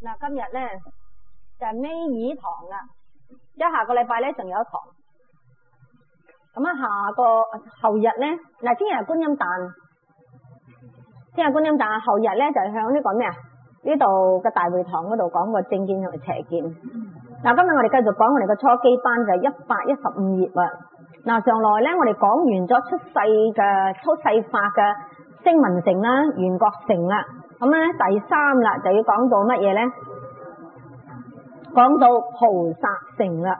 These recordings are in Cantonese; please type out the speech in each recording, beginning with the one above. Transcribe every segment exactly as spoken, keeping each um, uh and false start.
嗱，今日咧就係尾二堂啦，即係下個禮拜咧仲有一堂。咁啊，下個後日咧，嗱，聽日係觀音誕，聽日觀音誕，後日咧就係向呢個咩啊？呢度嘅大會堂嗰度講個正見同埋邪見。嗱，今日我哋繼續講我哋嘅初基班就係一百一十五頁啊。嗱，上來咧我哋講完咗出世嘅出世法嘅聲聞乘啦、緣覺乘啦，咁咧第三啦就要講到乜嘢咧？講到菩薩乘啦。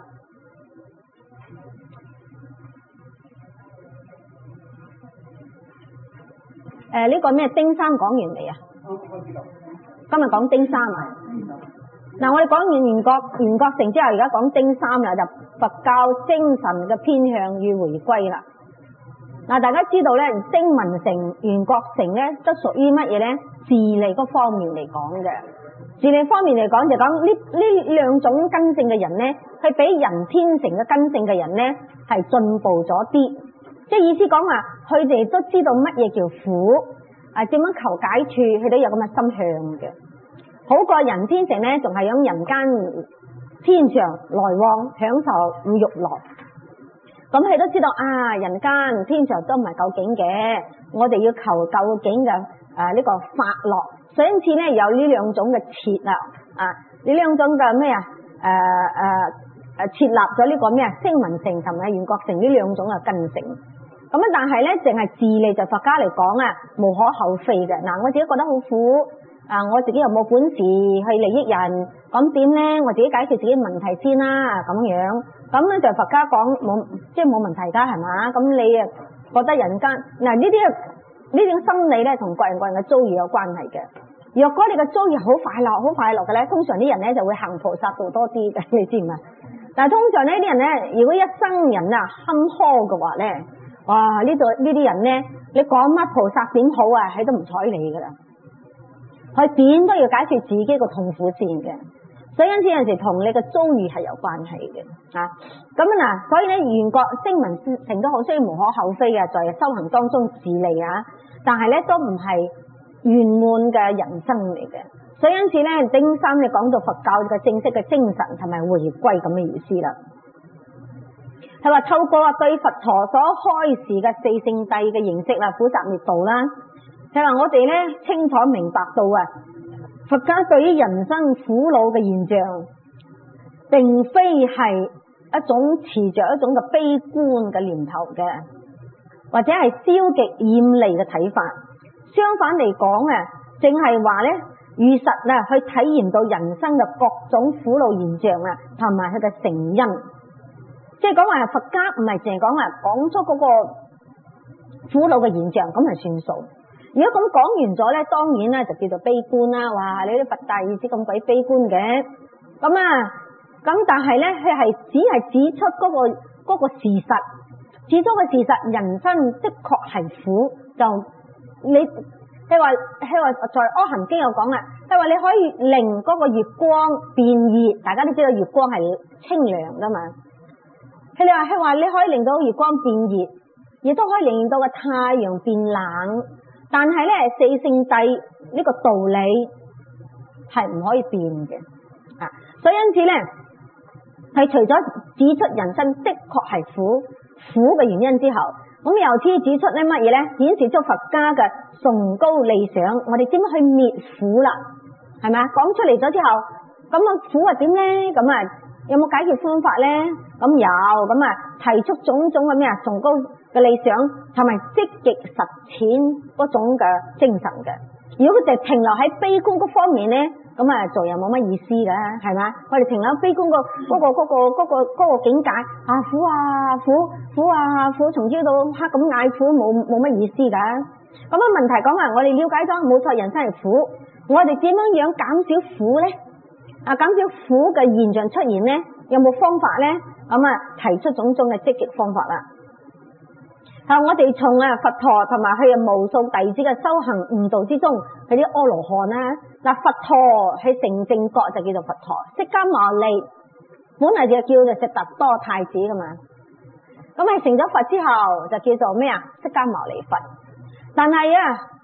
誒、呃，呢、這個咩丁三講完未啊？今日講丁三啊。嗱，我哋講完緣覺緣覺乘之後，而家講丁三啦，就佛教精神嘅偏向與回歸啦。嗱，大家知道咧，聲聞乘、緣覺乘咧，都屬於乜嘢咧？自利嗰方面嚟講嘅。自利方面嚟講，就講呢呢兩種根性嘅人咧，係比人天乘嘅根性嘅人咧，係進步咗啲。即係意思講話，佢哋都知道乜嘢叫苦，啊點樣求解處，佢哋有咁嘅心向嘅。好過人天乘咧，仲係響人間天上來往享受五欲樂。咁佢都知道啊，人間天上都唔係究竟嘅，我哋要求究竟嘅誒呢個法樂。所以因此咧，有呢兩種嘅設立啊，呢兩種嘅咩啊誒誒誒設立咗呢個咩啊聲聞乘同埋緣覺乘呢兩種嘅根性。咁啊，但係咧淨係自利就佛家嚟講啊，無可厚非嘅。嗱，我自己覺得好苦啊，我自己又冇本事去利益人，咁點咧？我自己解決自己問題先啦，咁樣。咁咧就佛家講冇，即係冇問題噶，係嘛？咁你啊覺得人間嗱呢啲呢種心理咧，同個人個人嘅遭遇有關係嘅。若果你嘅遭遇好快樂，好快樂嘅咧，通常啲人咧就會行菩薩道多啲嘅，你知唔知啊？但係通常呢啲人咧，如果一生人啊坎坷嘅話咧，哇！呢度呢啲人咧，你講乜菩薩點好啊，佢都唔睬你噶啦，佢點都要解決自己個痛苦先嘅。所以因此有陣時同你嘅遭遇係有關係嘅啊。咁嗱，所以咧緣覺聲聞乘都好，雖然無可厚非嘅，在修行當中自利啊，但係咧都唔係圓滿嘅人生嚟嘅。所以因此咧，丁三你講到佛教嘅正式嘅精神同埋回歸咁嘅意思啦。佢話透過對佛陀所開示嘅四聖諦嘅認識啦，苦集滅道啦。佢話我哋咧清楚明白到啊，佛家對於人生苦惱嘅現象，並非係一種持着一種嘅悲觀嘅念頭嘅，或者係消極厭離嘅睇法。相反嚟講啊，淨係話咧，如實啊去體驗到人生嘅各種苦惱現象啊，同埋佢嘅成因。即係講話佛家唔係淨係講話講出嗰個苦惱嘅現象，咁係算數。如果咁講完咗咧，當然咧就叫做悲觀啦。哇，你啲佛大意思咁鬼悲觀嘅，咁啊，咁但係咧佢係只係指出嗰個嗰個事實，指出個事實，人生的確係苦。就你佢話佢話在阿含經有講啦，佢話你可以令嗰個月光變熱，大家都知道月光係清涼噶嘛。佢哋話佢話你可以令到月光變熱，亦都可以令到個太陽變冷，但係咧四聖諦呢個道理係唔可以變嘅啊！所以因此咧，係除咗指出人生的確係苦苦嘅原因之後，咁由此指出咧乜嘢咧？顯示出佛家嘅崇高理想，我哋點樣去滅苦啦？係咪啊？講出嚟咗之後，咁啊苦係點咧？咁啊？有冇解決方法咧？咁有，咁啊提出種種嘅咩啊崇高嘅理想，同埋積極實踐嗰種嘅精神嘅。如果佢哋停留喺悲觀嗰方面咧，咁啊做又冇乜意思噶，係咪？我哋停留喺悲觀個嗰個嗰個嗰個嗰個境界啊，苦啊苦苦啊苦，從朝到黑咁嗌苦，冇冇乜意思噶。咁啊問題講話，我哋了解咗冇錯，人生係苦，我哋點樣樣減少苦咧？啊，減少苦嘅現象出現咧，有冇方法咧？咁啊，提出種種嘅積極方法啦。啊，我哋從啊佛陀同埋佢嘅無數弟子嘅修行悟道之中，佢啲阿羅漢啦，嗱佛陀係成正覺就叫做佛陀，釋迦牟尼本嚟就叫做悉達多太子噶嘛。咁係成咗佛之後就叫做咩啊？釋迦牟尼佛。但係啊，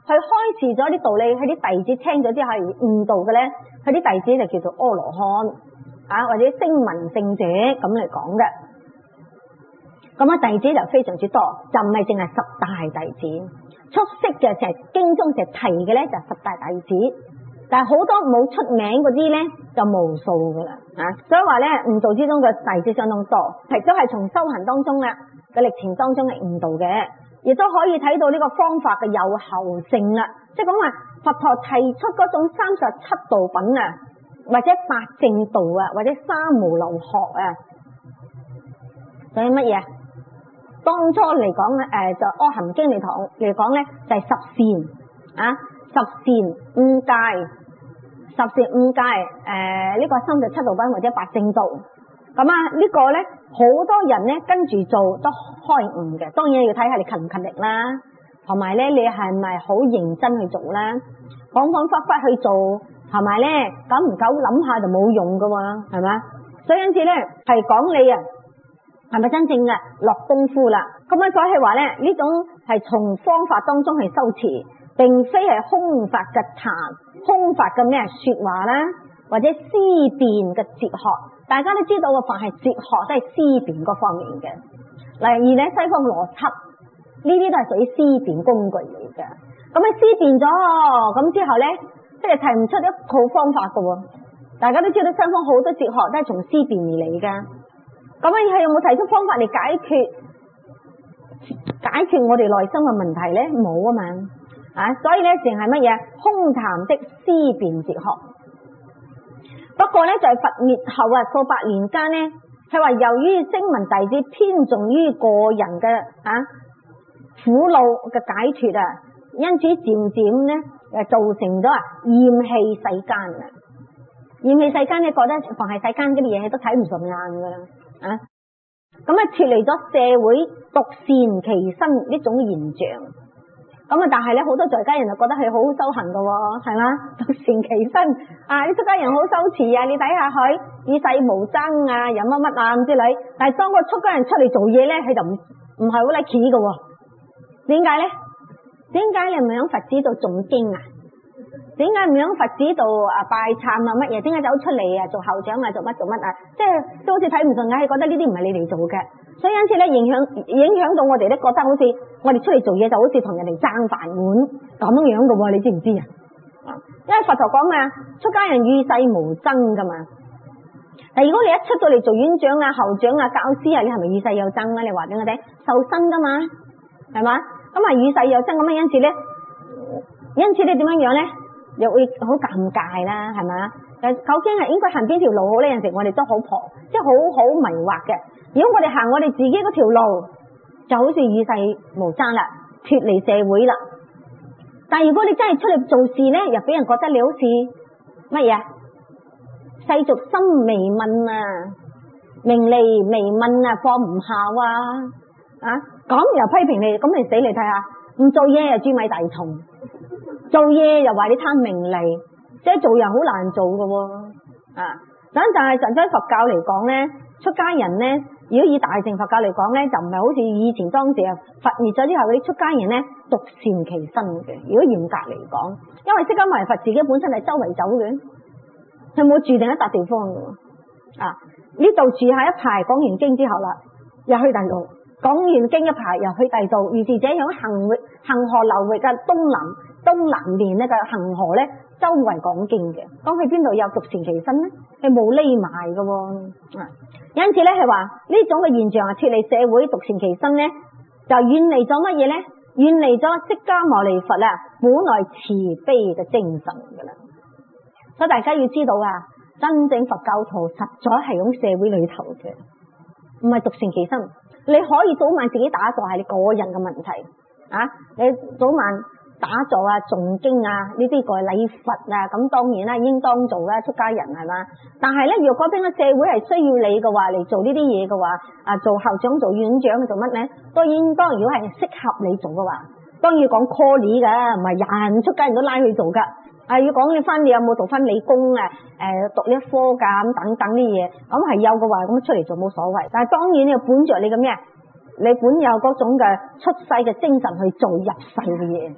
佢開示咗啲道理，佢啲弟子聽咗之後而悟道嘅咧，佢啲弟子就叫做阿羅漢啊，或者聲聞聖者咁嚟講嘅。咁啊，弟子就非常之多，就唔係淨係十大弟子。出色嘅就係經中就提嘅咧，就十大弟子。但係好多冇出名嗰啲咧，就無數噶啦啊！所以話咧，悟道之中嘅弟子相當多，亦都係從修行當中啦嘅歷程當中嚟悟道嘅，亦都可以睇到呢個方法嘅有效性啦。即係講話佛陀提出嗰種三十七道品啊，或者八正道啊，或者三無漏學啊，仲有乜嘢？當初嚟講咧，誒就阿含經嚟講嚟講咧，就係十善啊，十善五戒，十善五戒，誒呢個三十七道品或者八正道。咁啊呢個咧，好多人咧跟住做都開悟嘅。當然要睇下你勤唔勤力啦，同埋咧你係咪好認真去做啦，恍恍惚惚去做，係咪咧？久唔久諗下就冇用噶喎，係咪？所以因此咧係講你啊，係咪真正嘅落功夫啦？咁啊，所以係話咧，呢種係從方法當中係修持，並非係空法嘅談，空法嘅咩說話啦，或者思辨嘅哲學。大家都知道個凡係哲學都係思辨嗰方面嘅。例如咧，西方邏輯呢啲都係屬於思辨工具嚟嘅。咁你思辨咗，咁之後咧，即係提唔出一套方法嘅。大家都知道西方好多哲學都係從思辨而嚟嘅。咁啊，係有冇提出方法嚟解決解決我哋內心嘅問題咧？冇啊嘛，啊，所以咧淨係乜嘢空談的思辨哲學。不過咧，就係、是、佛滅後啊，數百年間咧，係話由於聲聞弟子偏重於個人嘅啊苦惱嘅解脫啊，因此漸漸咧誒造成咗啊厭棄世間啊，厭棄世間咧覺得凡係世間嗰啲嘢都睇唔順眼噶啦。啊，咁啊脫離咗社會獨善其身呢種現象，咁啊但係咧好多在家人就覺得係好修行噶，係嘛，獨善其身啊，啲出家人好修持啊，你睇下佢與世無爭啊，又乜乜啊咁之類，但係當個出家人出嚟做嘢咧，佢就唔唔係好 like 噶，點解咧？點解你唔響佛寺度誦經啊？點解唔響佛寺度啊拜懺啊乜嘢？點解走出嚟啊做後長啊做乜做乜啊？即係都好似睇唔順眼，覺得呢啲唔係你哋做嘅，所以因此咧影響影響到我哋咧，覺得好似我哋出嚟做嘢就好似同人哋爭飯碗咁樣嘅喎，你知唔知啊？因為佛陀講啊，出家人與世無爭噶嘛。但如果你一出到嚟做院長啊、後長啊、教師啊，你係咪與世有爭啊？你話俾我聽，受身噶嘛，係嘛？咁啊與世有爭咁啊，因此咧，因此你點樣樣咧？又會好尷尬啦，係嘛？誒，究竟係應該行邊條路好呢？有陣時我哋都好婆，即係好好迷惑嘅。如果我哋行我哋自己嗰條路，就好似與世無爭啦，脫離社會啦。但係如果你真係出嚟做事咧，又俾人覺得你好似乜嘢？世俗心微問啊，名利微問啊，放唔下啊，啊咁又批評你，咁你死你睇下，唔做嘢又誅米大蟲。做嘢又話你貪名利，即係做人好難做嘅喎，啊！咁但係實際佛教嚟講咧，出家人咧，如果以大乘佛教嚟講咧，就唔係好似以前當時啊佛滅咗之後嗰啲出家人咧獨善其身嘅。如果嚴格嚟講，因為釋迦牟尼佛自己本身係周圍走嘅，佢冇住定一笪地方嘅，啊！呢度住下一排，講完經之後啦，又去第二度，講完經一排又去第二度，如是者響恒域恒河流域嘅東南。東南面咧嘅恒河咧，周圍講經嘅，講去邊度有獨善其身咧？係冇匿埋嘅喎，啊！因此咧係話呢種嘅現象啊，脫離社會獨善其身咧，就遠離咗乜嘢咧？遠離咗釋迦牟尼佛啊，本來慈悲嘅精神噶啦。所以大家要知道啊，真正佛教徒實在係喺社會裏頭嘅，唔係獨善其身。你可以早晚自己打坐係你個人嘅問題啊！你早晚。打坐啊、誦經啊，呢啲個禮佛啊，咁當然啦，應當做啦，出家人係嘛。但係咧，若果邊個社會係需要你嘅話，嚟做呢啲嘢嘅話，啊，做校長、做院長做乜咧？都應當，如果係適合你做嘅話，當然要講 call 你㗎，唔係人出家人都拉去做㗎。啊，要講你翻，你有冇讀翻理工啊？誒、呃，讀一科㗎咁等等啲嘢，咁係有嘅話，咁出嚟做冇所謂。但係當然你要本着你嘅咩？你本有嗰種嘅出世嘅精神去做入世嘅嘢。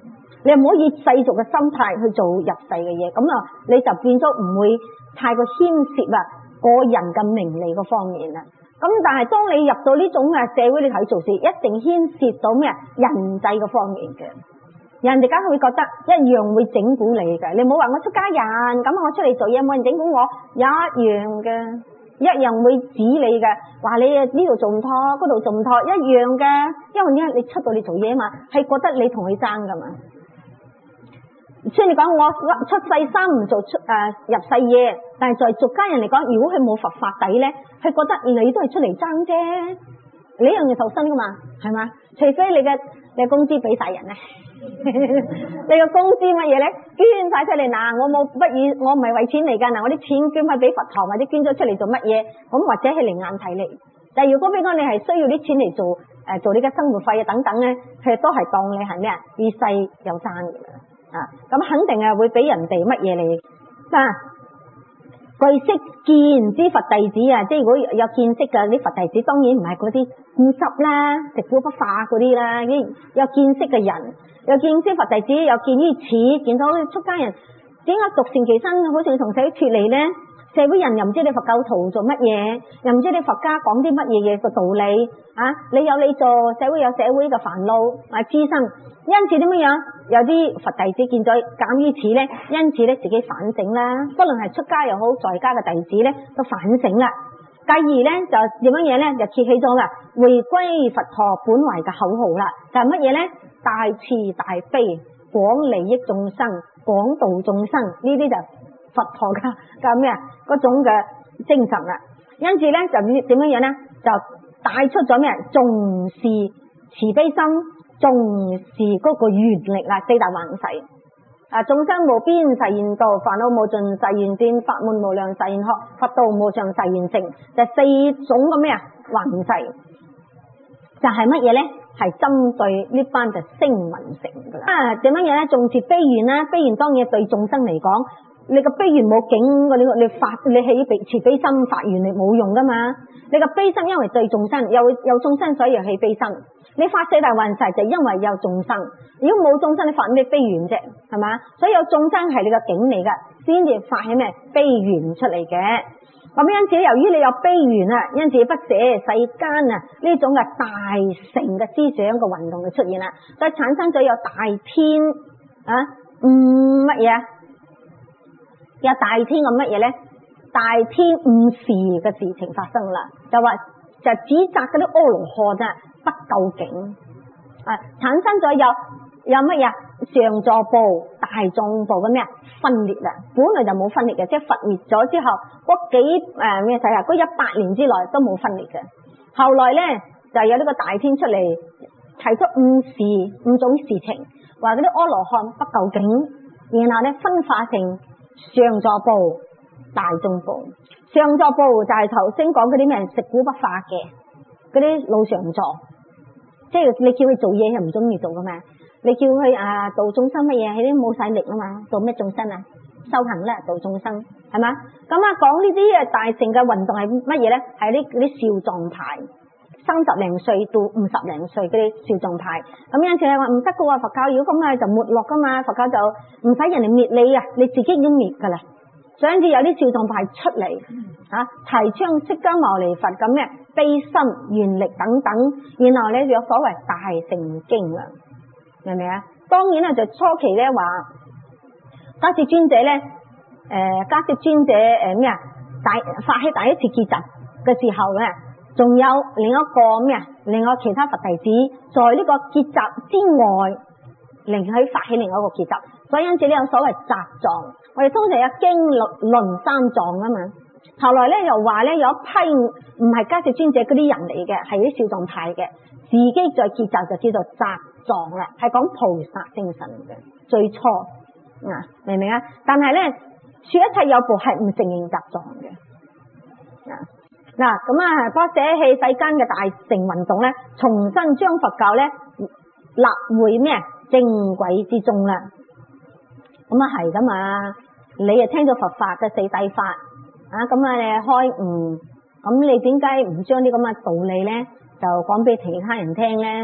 你唔可以世俗嘅心態去做入世嘅嘢，咁啊你就變咗唔會太過牽涉啊個人嘅名利嗰方面啦。咁但係當你入到呢種嘅社會裏頭做事，一定牽涉到咩人際嘅方面嘅，人哋梗係會覺得一樣會整蠱你嘅。你唔好話我出家人，咁我出嚟做嘢冇人整蠱我，一樣嘅。一樣會指你嘅，話你呢度做唔妥，嗰度做唔妥，一樣嘅。因為呢，你出到嚟做嘢嘛，係覺得你同佢爭噶嘛。雖然你講我出世生唔做出誒、呃、入世嘢，但係在俗家人嚟講，如果佢冇佛法底咧，佢覺得你都係出嚟爭啫，你一樣要受身噶嘛，係嘛？除非你嘅你嘅工資俾晒人咧。你個工資乜嘢咧？捐晒出嚟嗱，我冇不以我唔係為錢嚟噶嗱，我啲錢捐翻俾佛堂或者捐咗出嚟做乜嘢？咁或者係另眼睇你。但係如果俾我你係需要啲錢嚟做誒、呃、做你嘅生活費啊等等咧，佢都係當你係咩啊？以世有爭嘅啊，咁肯定係會俾人哋乜嘢你啊？具識見之佛弟子啊，即係如果有見識嘅啲佛弟子，當然唔係嗰啲固執啦、食古不化嗰啲啦，啲有見識嘅人。有見識佛弟子，有見於此，見到出家人點解獨善其身，好似同社會脫離呢？社會人又唔知你佛教徒做乜嘢，又唔知你佛家講啲乜嘢嘢個道理啊！你有你做，社會有社會嘅煩惱啊滋生，因此點樣樣？有啲佛弟子見咗鑒於此呢，因此咧自己反省啦，不論係出家又好，在家嘅弟子咧都反省啦。繼而咧就點樣嘢咧？就揭起咗啦，回歸佛陀本懷嘅口號啦，就係乜嘢咧？大慈大悲，廣利益眾生，廣度眾生，呢啲就佛陀嘅嘅咩啊？嗰種嘅精神啦。因此咧就點樣樣咧？就帶出咗咩？重視慈悲心，重視嗰個願力啦，四大還誓。啊！眾生無邊誓願度，煩惱無盡誓願斷，法門無量誓願學，佛道無上誓願成。就四種嘅咩啊？還誓就係乜嘢咧？係針對呢班就聲聞乘噶啦。啊，點樣嘢咧？重視悲願啦，悲願當然對眾生嚟講，你個悲願冇境，你你發你起慈悲心發願，你冇用噶嘛。你個悲心因為對眾生，有有眾生所以又起悲心。你發四大還誓就因為有眾生，如果冇眾生，你發咩悲願啫？係嘛？所以有眾生係你個境嚟噶，先至發起咩悲願出嚟嘅。咁因此，由於你有悲願啊，因此不捨世間啊呢種嘅大乘嘅思想嘅運動嘅出現啦，所以產生咗有大天啊，嗯乜嘢？有大天嘅乜嘢咧？大天誤事嘅事情發生啦，就話就指責嗰啲阿羅漢啊不究竟啊，產生咗有有乜嘢？上座部、大眾部嘅咩分裂啊？本來就冇分裂嘅，即係佛滅咗之後嗰幾誒咩世啊？嗰一百年之內都冇分裂嘅。後來咧就有呢個大天出嚟提出五事五種事情，話嗰啲阿羅漢不究竟，然後咧分化成上座部、大眾部。上座部就係頭先講嗰啲咩食古不化嘅嗰啲老上座，即係你叫佢做嘢又唔中意做噶嘛。你叫佢啊度眾生乜嘢，佢都冇晒力啊嘛，度咩眾生啊？修行啦，度眾生係嘛？咁啊講呢啲嘅大乘嘅運動係乜嘢咧？係啲嗰啲少壯派，三十零歲到五十零歲嗰啲少壯派。咁有陣時你話唔得噶喎，佛教如果咁啊就沒落噶嘛，佛教就唔使人哋滅你啊，你自己已經滅噶啦。所以有啲少壯派出嚟啊，提倡釋迦牟尼佛咁嘅悲心願力等等，然後咧有所謂大乘經啊。明唔明啊？當然啦，就初期咧話迦葉尊者咧，誒迦葉尊者誒咩啊？大發起第一次結集嘅時候咧，仲有另一個咩啊？另外其他佛弟子在呢個結集之外，另去發起另外一個結集，所以因此呢有所謂集藏。我哋通常有經論論三藏啊嘛。後來咧又話咧有一批唔係迦葉尊者嗰啲人嚟嘅，係啲少壯派嘅，自己再結集就叫做集藏啦，係講菩薩精神嘅最初啊，明唔明啊？但係咧，說一切有部係唔承認集藏嘅啊。嗱咁啊，不捨棄世間嘅大乘運動咧，重新將佛教咧立回咩正軌之中啦。咁啊係噶嘛，你啊聽咗佛法嘅四諦法啊，咁啊你開悟，咁你點解唔將啲咁嘅道理咧就講俾其他人聽咧？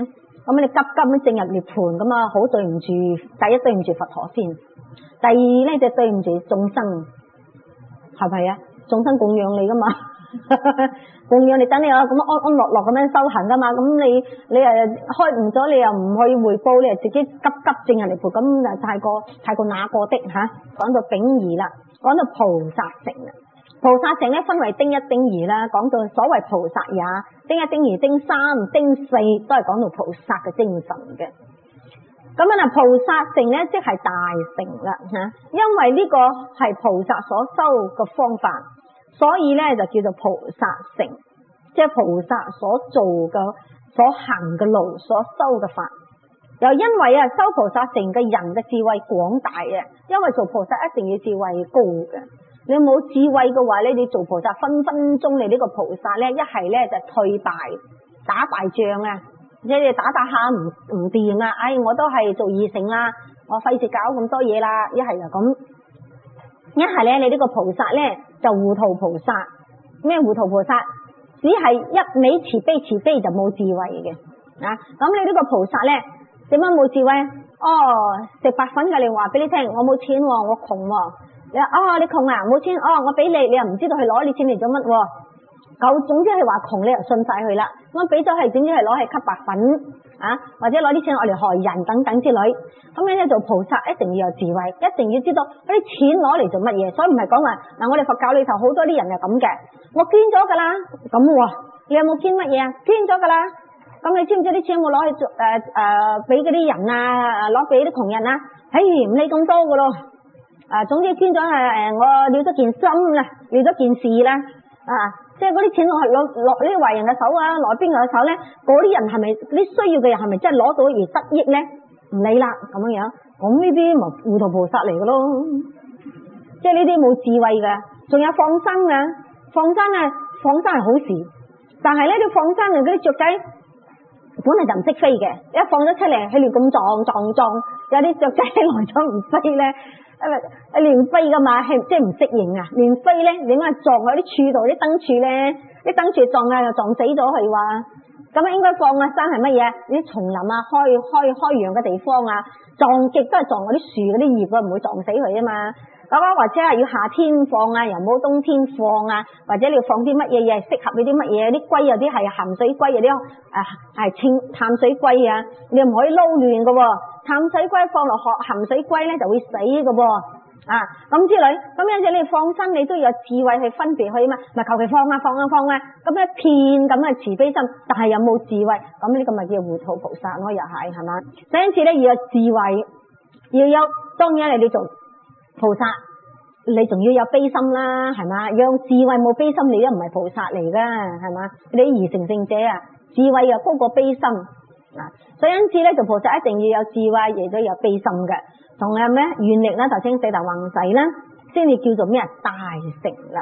咁你急急咁進入涅槃咁啊，好對唔住，第一對唔住佛陀先，第二咧就對唔住眾生，係咪啊？眾生供養你噶嘛，供養你等你啊咁安安樂樂咁樣修行噶嘛，咁你你誒開悟咗，你又唔去回報，你又自己急急進入涅槃，咁就太過太過那個的吓。講到丙二啦，講到菩薩城啦，菩薩城咧分為丁一丁二啦，講到所謂菩薩也，丁一丁二丁三丁四都係講到菩薩嘅精神嘅。咁啊，菩薩城咧即係大城啦吓，因為呢個係菩薩所修嘅方法，所以咧就叫做菩薩城，即係菩薩所做嘅、所行嘅路、所修嘅法。又因為啊，修菩薩城嘅人嘅智慧廣大啊，因為做菩薩一定要智慧高嘅。你冇智慧嘅話咧，你做菩薩分分鐘你呢個菩薩咧，一係咧就退敗打敗仗啊！即係打打下唔唔掂啦，哎，我都係做二乘啦，我費事搞咁多嘢啦，一係就咁，一係咧你呢個菩薩咧就糊塗菩薩，咩糊塗菩薩？只係一味慈悲慈悲就冇智慧嘅啊！咁你呢個菩薩咧點樣冇智慧？哦，食白粉嘅你話俾你聽，我冇錢，我窮，你話哦你窮啊冇錢，哦我俾你，你又唔知道去攞你錢嚟做乜？夠總之係話窮，你又信晒佢啦。咁俾咗係，總之係攞去吸白粉啊，或者攞啲錢我嚟害人等等之類。咁樣咧做菩薩一定要有智慧，一定要知道嗰啲錢攞嚟做乜嘢。所以唔係講話嗱，我哋佛教裏頭好多啲人係咁嘅，我捐咗噶啦，咁喎，你有冇捐乜嘢啊？捐咗噶啦。咁你知唔知啲錢有冇攞去做誒誒俾嗰啲人啊？攞俾啲窮人啊？唉，唔理咁多噶咯。啊，總之捐咗係誒，我了咗件心啦，了咗件事啦，啊。即係嗰啲錢落落落呢啲壞人嘅手啊，落邊個嘅手咧？嗰啲人係咪啲需要嘅人係咪真係攞到而得益咧？唔理啦，咁樣樣，咁呢啲咪糊塗菩薩嚟嘅咯。即係呢啲冇智慧嘅，仲有放生啊，放生啊，放生係好事，但係咧啲放生嘅嗰啲雀仔本嚟就唔識飛嘅，一放咗出嚟，佢亂咁撞撞撞，有啲雀仔來咗唔飛咧。誒，亂飛噶嘛，係即係唔適應啊！亂飛咧，點解撞喺啲柱度啲燈柱咧？啲燈柱撞啊，又撞死咗佢話。咁啊，應該放啊生係乜嘢？啲叢林啊，開開開揚嘅地方啊，撞極都係撞嗰啲樹嗰啲葉啊，唔會撞死佢啊嘛。咁啊，或者係要夏天放啊，又冇冬天放啊，或者你要放啲乜嘢嘢適合你啲乜嘢？啲龜有啲係鹹水龜，有啲誒係清淡水龜啊，你唔可以撈亂噶喎。淡水龜放落河鹹水龜咧就會死噶噃啊！咁之類，咁樣子你放生你都要有智慧去分別去啊嘛，咪求其放啊放啊放啊，咁一片咁嘅慈悲心，但係有冇智慧？咁呢個咪叫糊塗菩薩咯，又係係嘛？所以因此咧要有智慧，要有當然你哋做菩薩，你仲要有悲心啦，係嘛？有智慧冇悲心，你都唔係菩薩嚟噶，係嘛？你二乘聖者啊，智慧又高過悲心。嗱，所以因此咧做菩薩一定要有智慧，亦都有悲心嘅，仲有咩願力啦，頭先四大宏誓啦，先至叫做咩大乘啦。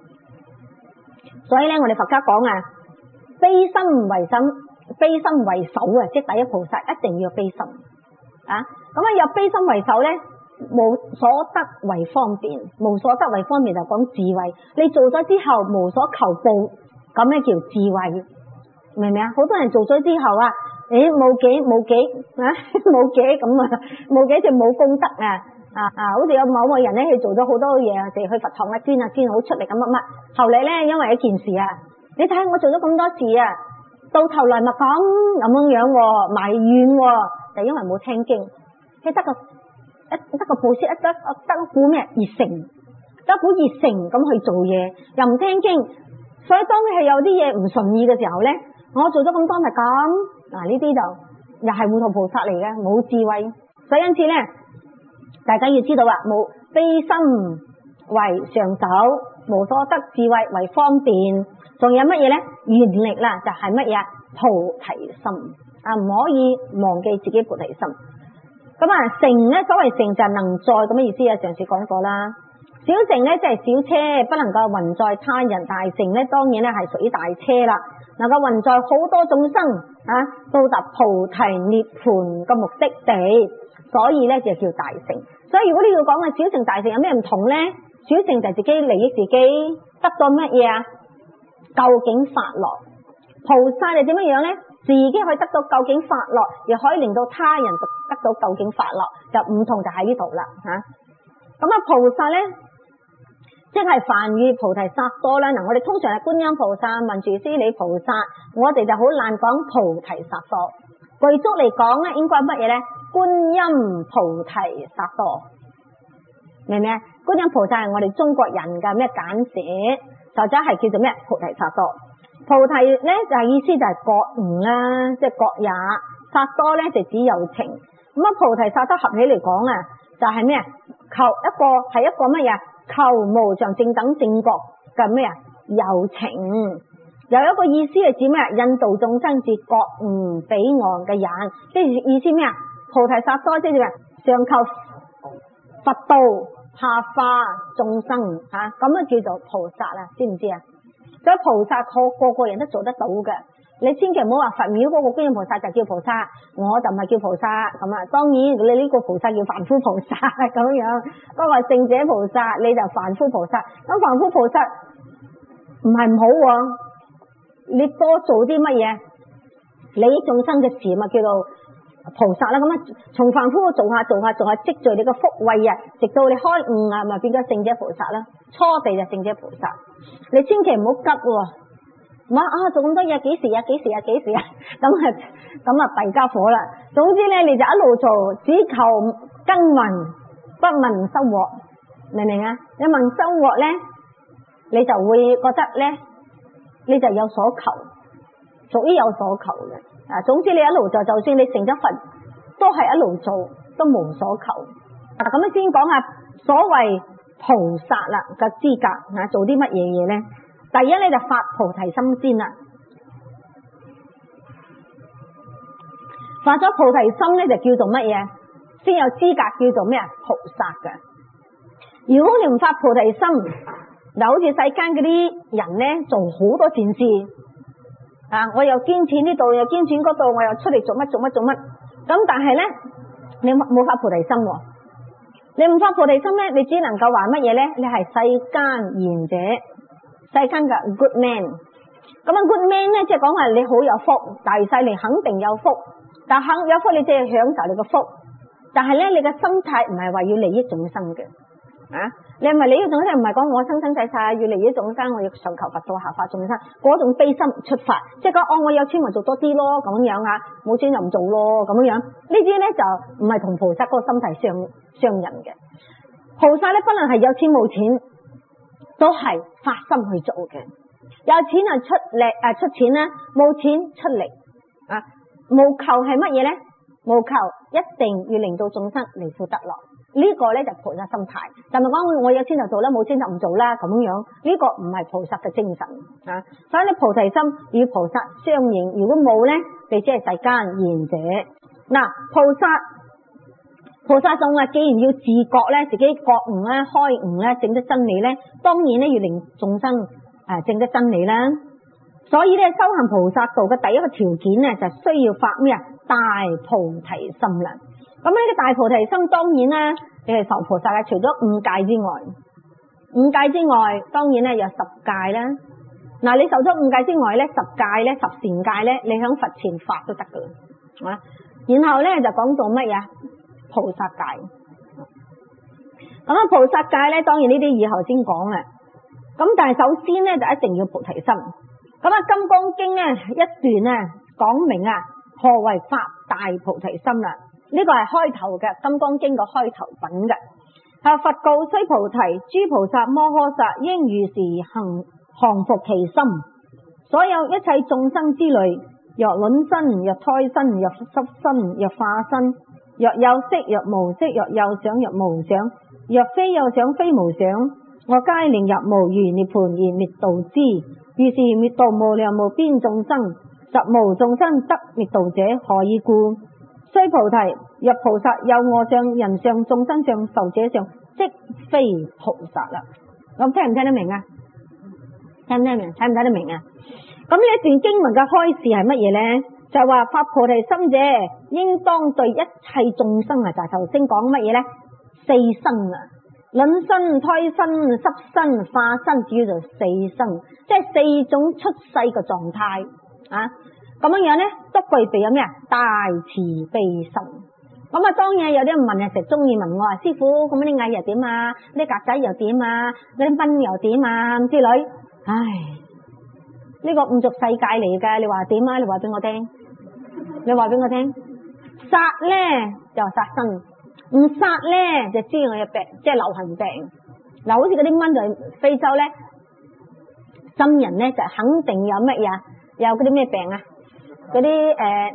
所以咧，我哋佛家講啊，悲心為心，悲心為首啊，即係第一菩薩一定要有悲心啊。咁啊，有悲心為首咧，無所得為方便，無所得為方便就講智慧。你做咗之後無所求報，咁咧叫智慧，明唔明啊？好多人做咗之後啊。誒，冇幾冇幾啊，冇幾咁啊，冇幾就冇功德啊，啊啊，好似有某個人咧，佢做咗好多嘢啊，譬如去佛堂啊捐啊捐好出力咁乜乜，後嚟咧因為一件事啊，你睇我做咗咁多事啊，到頭來咪咁咁樣樣埋怨，就因為冇聽經，佢得個一得個布施，一得得股咩熱誠，得股熱誠咁去做嘢，又唔聽經，所以當佢係有啲嘢唔順意嘅時候咧，我做咗咁多咪咁。嗱，呢啲就又係糊塗菩薩嚟嘅，冇智慧。所以因此咧，大家要知道啊，冇悲心為上首，無所得智慧為方便，仲有乜嘢咧？願力啦，就係乜嘢？菩提心啊，唔可以忘記自己菩提心。咁啊，乘咧，所謂乘就係能載咁嘅意思啊，上次講過啦。小乘咧即係小車，不能夠運載他人；大乘咧當然咧係屬於大車啦，能夠運載好多眾生啊，到達菩提涅槃嘅目的地，所以咧就叫大乘。所以如果你要講嘅小乘大乘有咩唔同咧？小乘就係自己利益自己，得到乜嘢啊？究竟法樂。菩薩係點樣樣咧？ 自己可以得到究竟快樂，亦可以令到他人得到究竟快樂，就唔同就喺呢度啦吓。咁啊，菩薩咧，即係梵語菩提薩埵啦。嗱，我哋通常係觀音菩薩、文殊師利菩薩，我哋就好難講菩提薩埵。具足嚟講咧，應該係乜嘢咧？觀音菩提薩埵，明唔明啊？觀音菩薩係我哋中國人嘅咩簡寫，就真係叫做咩菩提薩埵。菩提咧就係意思就係覺悟啦，即係覺也。薩埵咧就指有情。咁啊，菩提薩埵合起嚟講啊，就係咩啊？求一個係一個乜嘢？求無上正等正覺嘅咩啊？有情。有一個意思係指咩啊？引導眾生至覺悟彼岸嘅人，即係意思咩啊？菩提薩埵即係咩？上求佛道，下化眾生吓，咁啊叫做菩薩啦，知唔知啊？所以菩薩個個個人都做得到嘅，你千祈唔好話佛廟嗰個觀音菩薩就叫菩薩，我就唔係叫菩薩咁啊。當然你呢個菩薩叫凡夫菩薩咁樣，嗰個聖者菩薩你就凡夫菩薩。咁凡夫菩薩唔係唔好喎，你多做啲乜嘢利益眾生嘅事咪叫做菩薩啦。咁啊，從凡夫做下做下做下積聚你嘅福慧啊，直到你開悟啊，咪變咗聖者菩薩啦。初地就聖者菩薩，你千祈唔好急喎，唔好啊做咁多嘢幾時啊幾時啊幾時啊，咁啊咁啊弊家伙啦。總之咧，你就一路做，只求耕耘，不問收穫，明唔明啊？你問收穫咧，你就會覺得咧，你就有所求，屬於有所求嘅。啊，總之你一路做，就算你成咗佛，都係一路做，都無所求。啊，咁樣先講下所謂菩薩啦嘅資格啊，做啲乜嘢嘢咧？第一咧就發菩提心先啦，發咗菩提心咧就叫做乜嘢？先有資格叫做咩啊？菩薩嘅。如果你唔發菩提心，嗱，好似世間嗰啲人咧，做好多善事。啊！我又捐錢呢度，又捐錢嗰度，我又出嚟做乜做乜做乜。咁但係咧，你冇發菩提心喎。你唔發菩提心咧，你只能夠話乜嘢咧？你係世間賢者，世間嘅 good man。咁啊 good man 咧，即係講話你好有福，大細你肯定有福。但肯有福，你只係享受你個福。但係咧，你嘅心態唔係話要利益眾生嘅。啊！你係咪利益眾生？唔係講我生生世世要利益眾生，我要上求佛道下化眾生嗰種悲心出發，即係講哦，我有錢咪做多啲咯，咁樣啊，冇錢就唔做咯，咁樣樣呢啲咧就唔係同菩薩嗰個心態相相應嘅。菩薩咧不論係有錢冇錢，都係發心去做嘅。有錢係出力誒出錢啦，冇錢出力啊，無求係乜嘢咧？無求一定要令到眾生離苦得樂。呢個咧就菩薩心態，就唔係講我有錢就做啦，冇錢就唔做啦咁樣。呢個唔係菩薩嘅精神啊！所以你菩提心與菩薩相應，如果冇咧，你只係世間賢者。嗱，菩薩菩薩眾啊，既然要自覺咧，自己覺悟咧、開悟咧、證得真理咧，當然咧要令眾生誒證得真理啦。所以咧，修行菩薩道嘅第一個條件咧，就需要發咩啊？大菩提心啦。咁呢個大菩提心當然啦，你係受菩薩嘅，除咗五戒之外，五戒之外當然咧有十戒啦。嗱，你受咗五戒之外咧，十戒咧、十善戒咧，你響佛前發都得噶啦。然後咧就講到乜嘢？菩薩戒。咁啊，菩薩戒咧，當然呢啲以後先講啦。咁但係首先咧就一定要菩提心。咁啊，《金剛經》咧一段咧講明啊，何為發大菩提心啦？呢個係開頭嘅《金剛經》個開頭品嘅。啊，佛告須菩提，諸菩薩摩訶薩應如是行降伏其心。所有一切眾生之類，若卵身，若胎身，若濕身，若化身，若有色，若無色，若有想，若無想，若非有想，非無想，我皆令入無餘涅槃而滅度之。如是滅度無量無邊眾生，實無眾生得滅度者，何以故？須菩提，若菩薩有我相、人相、眾生相、壽者相，即非菩薩啦。咁聽唔聽得明啊？聽唔聽得明？睇唔睇得明啊？咁呢一段經文嘅開示係乜嘢咧？就話發菩提心者，應當對一切眾生啊，就係頭先講乜嘢咧？四身啊，卵身、胎身、濕身、化身，叫做四身，即係四種出世嘅狀態啊。 咁樣樣咧都具備有咩啊？大慈悲心。咁啊，當然有啲人問啊，成日中意問我話，師傅咁啲蟻又點啊？啲曱甴又點啊？嗰啲蚊又點啊？咁之類。唉，呢個五濁世界嚟㗎，你話點啊？你話俾我聽，你話俾我聽。殺咧就殺生，唔殺咧就知我嘅病，即係流行病。嗱，好似嗰啲蚊就非洲咧，深人咧就肯定有乜嘢？有嗰啲咩病啊？嗰啲誒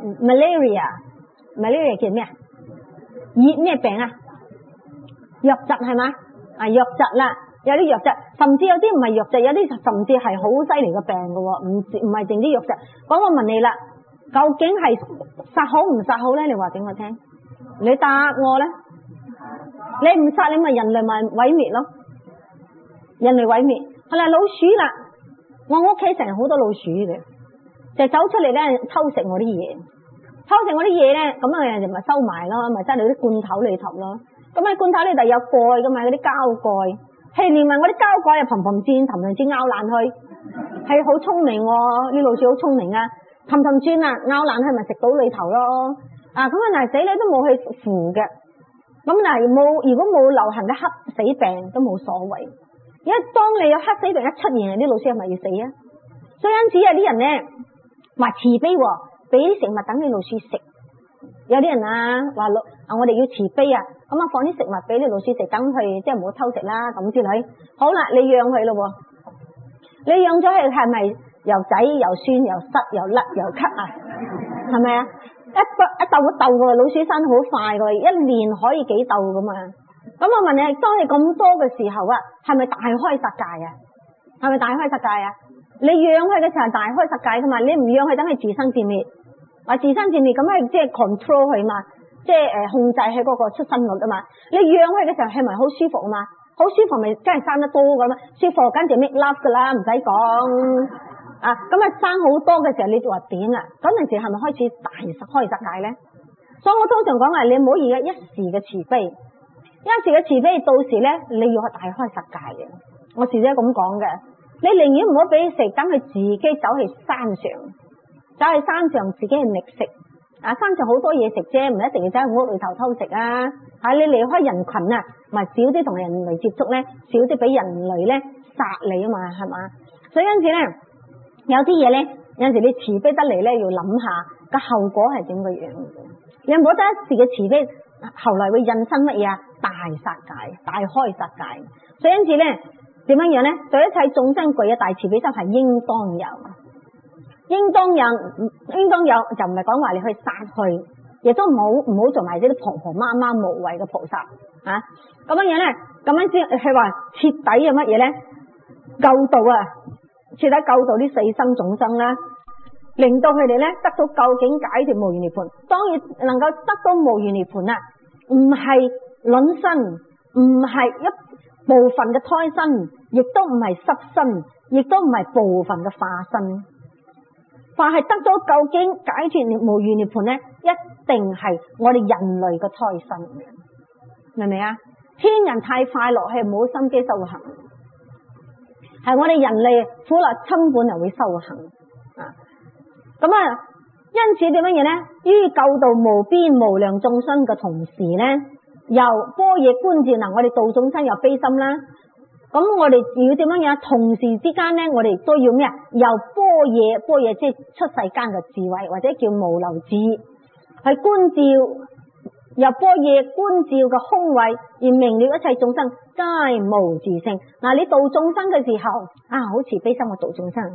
malaria，malaria 叫咩啊？熱咩病啊？瘧疾係嘛？啊瘧疾啦，有啲瘧疾，甚至有啲唔係瘧疾，有啲甚至係好犀利嘅病嘅喎，唔唔係淨啲瘧疾。咁我問你啦，究竟係殺好唔殺好咧？你話俾我聽，你答我咧。你唔殺你咪人類咪毀滅咯，人類毀滅。係啦，老鼠啦，我屋企成日好多老鼠嘅，就走出嚟咧偷食我啲嘢。偷食我啲嘢咧，咁啊人哋咪收埋咯，咪塞到啲罐頭裏頭咯。咁喺罐頭裏頭有蓋噶嘛，嗰啲膠蓋，係連埋我啲膠蓋又嘭嘭轉，嘭嘭轉咬爛去，係好聰明喎，呢老鼠好聰明啊，嘭嘭轉啊，咬爛去咪食到裏頭咯。啊，咁啊嗱死咧都冇去扶嘅，咁嗱冇如果冇流行嘅黑死病都冇所謂，因為當你有黑死病一出現，啲老鼠係咪要死啊？所以因此有啲人咧話慈悲喎。俾啲食物等啲老鼠食，有啲人啊話老啊我哋要慈悲啊，咁啊放啲食物俾啲老鼠食，等佢即係唔好偷食啦咁之類。好啦，你養佢咯，你養咗佢係咪又仔又酸又濕又甩又咳啊？係咪啊？一一竇一竇嘅老鼠生好快嘅，一年可以幾竇噶嘛？咁我問你，當你咁多嘅時候啊，係咪大開殺戒啊？係咪大開殺戒啊？你養佢嘅時候大開殺戒噶嘛？你唔養佢，等佢自生自滅。啊，自生自滅咁係即係 control 佢嘛，即係誒控制佢嗰個出生率啊嘛。你養佢嘅時候係咪好舒服啊嘛？好舒服咪梗係生得多噶嘛？舒服跟住 make love 噶啦，唔使講啊。咁啊生好多嘅時候，你就話點啊？嗰陣時係咪開始大開殺戒咧？所以我通常講話你唔好以一時嘅慈悲，一時嘅慈悲到時咧你要大開殺戒嘅。我時時咁講嘅，你寧願唔好俾佢食，等佢自己走去山上。走去山上自己去覓食啊！山上好多嘢食啫，唔一定要走去屋裏頭偷食啊！吓，你離開人群啊，咪少啲同人類接觸咧，少啲俾人類咧殺你啊嘛，係嘛？所以因此咧，有啲嘢咧，有陣時你慈悲得嚟咧，要諗下個後果係點個樣嘅。你唔好得一時嘅慈悲，後來會引申乜嘢啊？大殺戒，大開殺戒。所以因此咧，點樣樣咧？對一切眾生具有大慈悲心係應當有。應當有，應當有就唔係講話你去殺佢，亦都唔好唔好做埋啲婆婆媽媽無謂嘅菩薩啊！咁樣樣咧，咁樣先係話徹底嘅乜嘢咧？救度啊，徹底救度啲四生眾生啦，令到佢哋咧得到究竟解脫無餘涅槃。當然能夠得到無餘涅槃啊，唔係卵身，唔係一部分嘅胎身，亦都唔係濕身，亦都唔係部分嘅化身。凡係得到究竟解脫無餘涅槃咧，一定係我哋人類嘅胎身，明唔明啊？天人太快樂係冇心機修行，係我哋人類苦樂根本就會修行啊！咁啊，因此點樣嘢咧？於救度無邊無量眾生嘅同時咧，由般若觀照嗱，我哋度眾生有悲心啦。咁我哋要點樣樣？同時之間咧，我哋都要咩啊？由般若，般若即係出世間嘅智慧，或者叫無漏智，去觀照，由般若觀照嘅空位，而明了一切眾生皆無自性。嗱，你度眾生嘅時候啊，好慈悲心去度眾生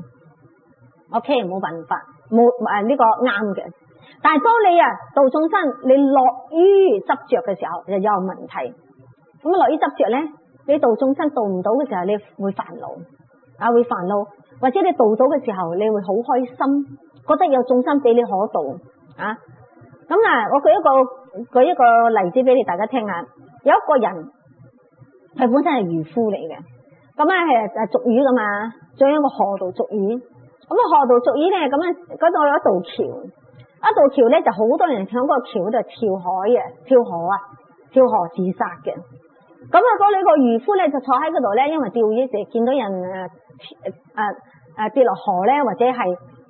，OK， 冇辦法，冇誒呢個啱嘅。但係當你啊度眾生，你落於執着嘅時候，就有問題。咁落於執着咧？你度眾生度唔到嘅時候，你會煩惱啊，會煩惱，或者你度到嘅時候，你會好開心，覺得有眾生俾你可度啊。咁嗱，我舉一個舉一個例子俾你大家聽下。有一個人佢本身係漁夫嚟嘅，咁啊係誒捉魚噶嘛，仲有一個河道捉魚。咁啊河道捉魚咧，咁啊嗰度有一道橋，一道橋咧就好多人響嗰個橋度跳海嘅，跳河啊，跳河自殺嘅。咁啊，嗰兩個漁夫咧就坐喺嗰度咧，因為釣魚時見到人誒誒誒跌落河咧，或者係誒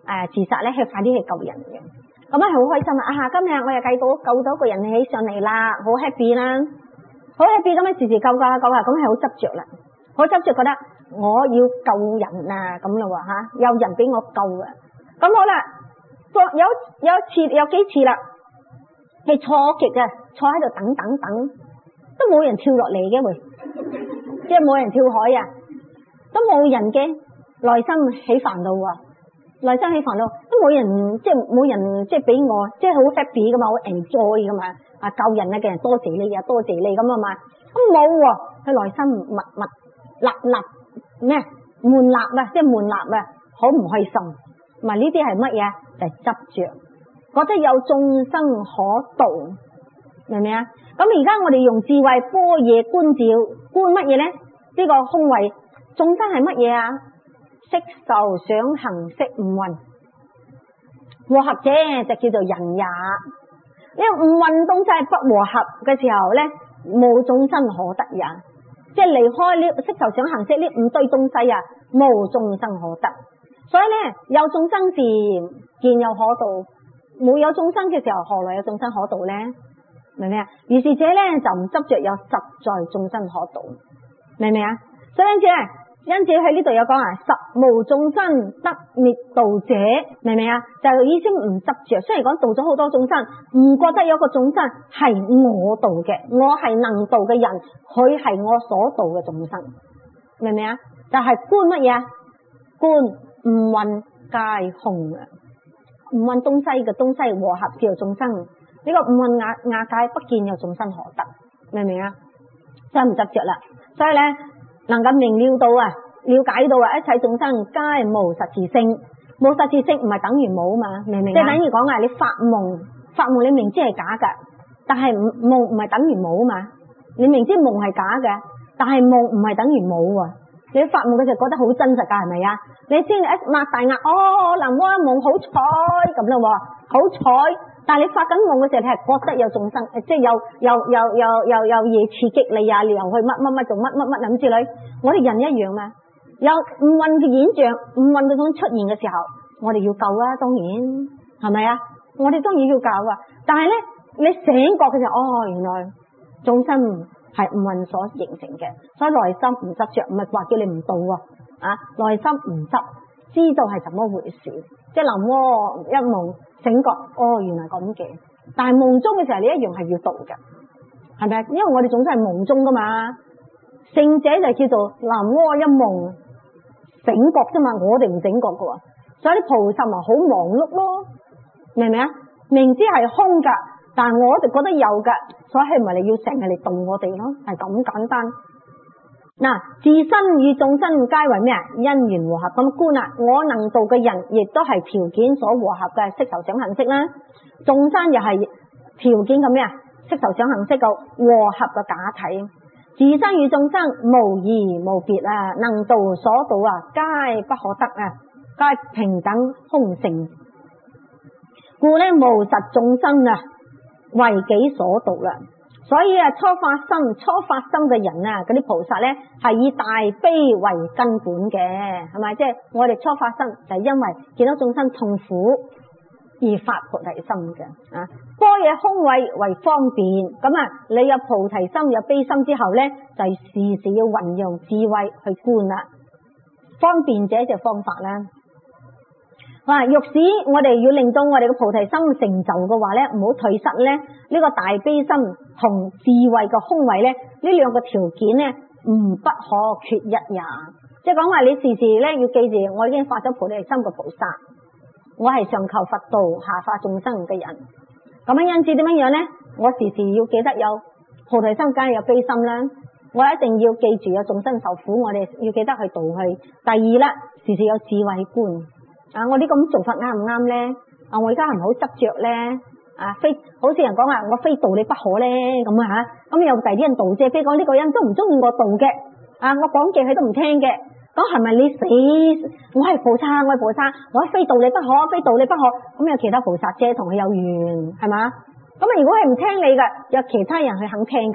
誒自殺咧，係快啲去救人嘅。咁啊係好開心啊！啊今日我又計到救到個人起上嚟啦，好 happy 啦，好 happy 咁樣時時救救下救下，咁係好執着啦，好執着覺得我要救人啊咁咯喎嚇，有人俾我救啊！咁好啦，有有一次有幾次啦，係坐極嘅，坐喺度等等等，都冇人跳落嚟嘅喎，即係冇人跳海啊，都冇人嘅，內心起煩惱啊！內心起煩惱，都冇人即係冇人即係俾我，即係好 happy 噶嘛，好 enjoy 噶嘛，啊救人啊嘅人多謝你啊，多謝你咁啊嘛，咁冇喎，佢內心密密立立咩悶立啊，即係悶立啊，好唔開心。唔係呢啲係乜嘢？就係執着，覺得有眾生可度，明唔明啊？咁而家我哋用智慧般若觀照，觀乜嘢咧？呢個空慧眾生係乜嘢啊？色受想行識五蘊和合者就叫做人也。因為五蘊東西不和合嘅時候咧，冇眾生可得也。即係離開呢色受想行識呢五堆東西啊，冇眾生可得。所以咧，有眾生時見有可度，冇有眾生嘅時候，何來有眾生可度咧？明唔明啊？如是者咧就唔執着有實在眾生可度，明唔明啊？所以因此咧。因此喺呢度有講啊，實無眾生得滅度者，明唔明啊？就意思唔執着，雖然講度咗好多眾生，唔覺得有個眾生係我度嘅，我係能度嘅人，佢係我所度嘅眾生，明唔明啊？就係、是、觀乜嘢？觀五蘊皆空啊！五蘊東西嘅東西和合叫做眾生，呢、這個五蘊瓦瓦解不見有眾生可得，明唔明啊？真係唔執着啦，所以咧。能夠明了到啊，了解到啊，一切眾生皆無實自性，冇實自性唔係等於冇嘛，明唔明啊？即係等於講啊，你發夢，發夢你明知係假噶，但係夢唔係等於冇嘛，你明知夢係假嘅，但係夢唔係等於冇啊。你發夢嘅時候覺得好真實噶，係咪啊？你先一擘大眼，哦，南無一夢好彩咁咯，好彩。但係你發緊夢嘅時候，你係覺得有眾生，即係有有有有有有嘢刺激你啊，你又去乜乜乜做乜乜乜咁之類。我哋人一樣嘛，有五蘊嘅現象，五蘊嗰種出現嘅時候，我哋要救啊，當然係咪啊？我哋當然要救啊。但係咧，你醒覺嘅時候，哦，原來眾生係五蘊所形成嘅，所以內心唔執着，唔係話叫你唔度啊，啊，內心唔執，知道係怎麼回事，即係南無一夢。醒覺，哦，原來咁嘅，但係夢中嘅時候，你一樣係要度嘅，係咪啊？因為我哋總係夢中噶嘛，聖者就叫做南無一夢醒覺啫嘛，我哋唔醒覺噶，所以啲菩薩咪好忙碌咯，明唔明啊？明知係空噶，但係我哋覺得有噶，所以係咪你要成日嚟度我哋咯？係咁簡單。嗱，自身與眾生皆為咩啊？因緣和合咁觀啊！我能度嘅人，亦都係條件所和合嘅色受想行識啦。眾生又係條件嘅咩啊？色受想行識嘅和合嘅假體。自身與眾生無異無別啊！能度所度啊，皆不可得啊！皆平等空性。故呢無實眾生啊，為己所度啦。所以啊，初發心、初發心嘅人啊，嗰啲菩薩咧係以大悲為根本嘅，係咪？即係我哋初發心就係因為見到眾生痛苦而發菩提心嘅啊。般若空慧為方便，咁啊，你有菩提心、有悲心之後咧，就時時要運用智慧去觀啦。方便者就方法啦。哇！欲使我哋要令到我哋嘅菩提心成就嘅話咧，唔好退失咧。呢個大悲心同智慧嘅空慧咧，呢兩個條件咧，唔不可缺一也。即係講話你時時咧要記住，我已經發咗菩提心嘅菩薩，我係上求佛道、下化眾生嘅人。咁樣因此點樣樣咧？我時時要記得有菩提心，梗係有悲心啦。我一定要記住有眾生受苦，我哋要記得去度佢。第二啦，時時有智慧觀。啊！我啲咁做法啱唔啱咧？啊！我而家係唔好執着咧？啊！非好似人講話，我非度你不可咧咁啊嚇！咁又第啲人度啫，非講呢個人都唔中意我度嘅。啊！我講嘅佢都唔聽嘅。咁係咪你死？我係菩薩，我係菩薩，我非度你不可，非度你不可。咁有其他菩薩姐同佢有緣係嘛？咁啊，如果係唔聽你嘅，有其他人去肯聽㗎。咁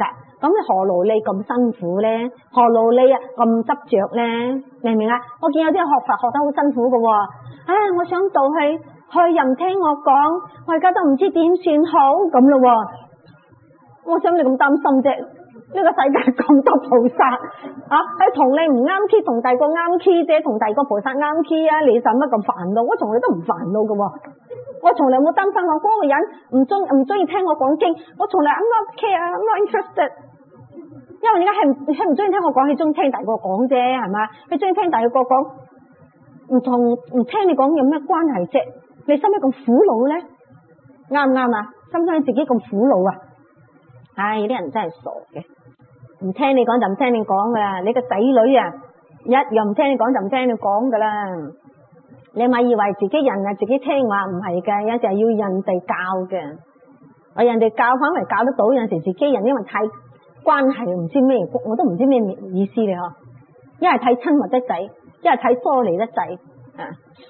咁你何勞你咁辛苦咧？何勞你啊咁執着咧？明唔明啊？我見有啲人學佛學得好辛苦㗎喎，唉，我想到去去又唔聽我講，我而家都唔知點算好咁咯喎。我想你咁擔心啫？呢個世界咁多菩薩啊，係同你唔啱 key， 同第二個啱 key 啫，同第二個菩薩啱 key 啊，你使乜咁煩惱？我從來都唔煩惱㗎喎，我從來冇擔心我嗰個人唔中唔中意聽我講經，我從來 I'm not care，I'm not interested。因為而家係唔係唔中意聽我講，係中意聽第二個講啫，係嘛？你中意聽第二個講，唔同唔聽你講有咩關係啫？你使乜咁苦惱咧？啱唔啱啊？使唔使自己咁苦惱啊？唉，啲人真係傻嘅，唔聽你講就唔聽你講噶啦。你個仔女啊，一又唔聽你講就唔聽你講噶啦。你咪以為自己人啊自己聽話，唔係嘅，有時係要人哋教嘅。我人哋教反為教得到，有時自己人因為太關係唔知咩，我都唔知咩意思咧嗬。一係睇親密得滯，一係睇疏離得滯啊。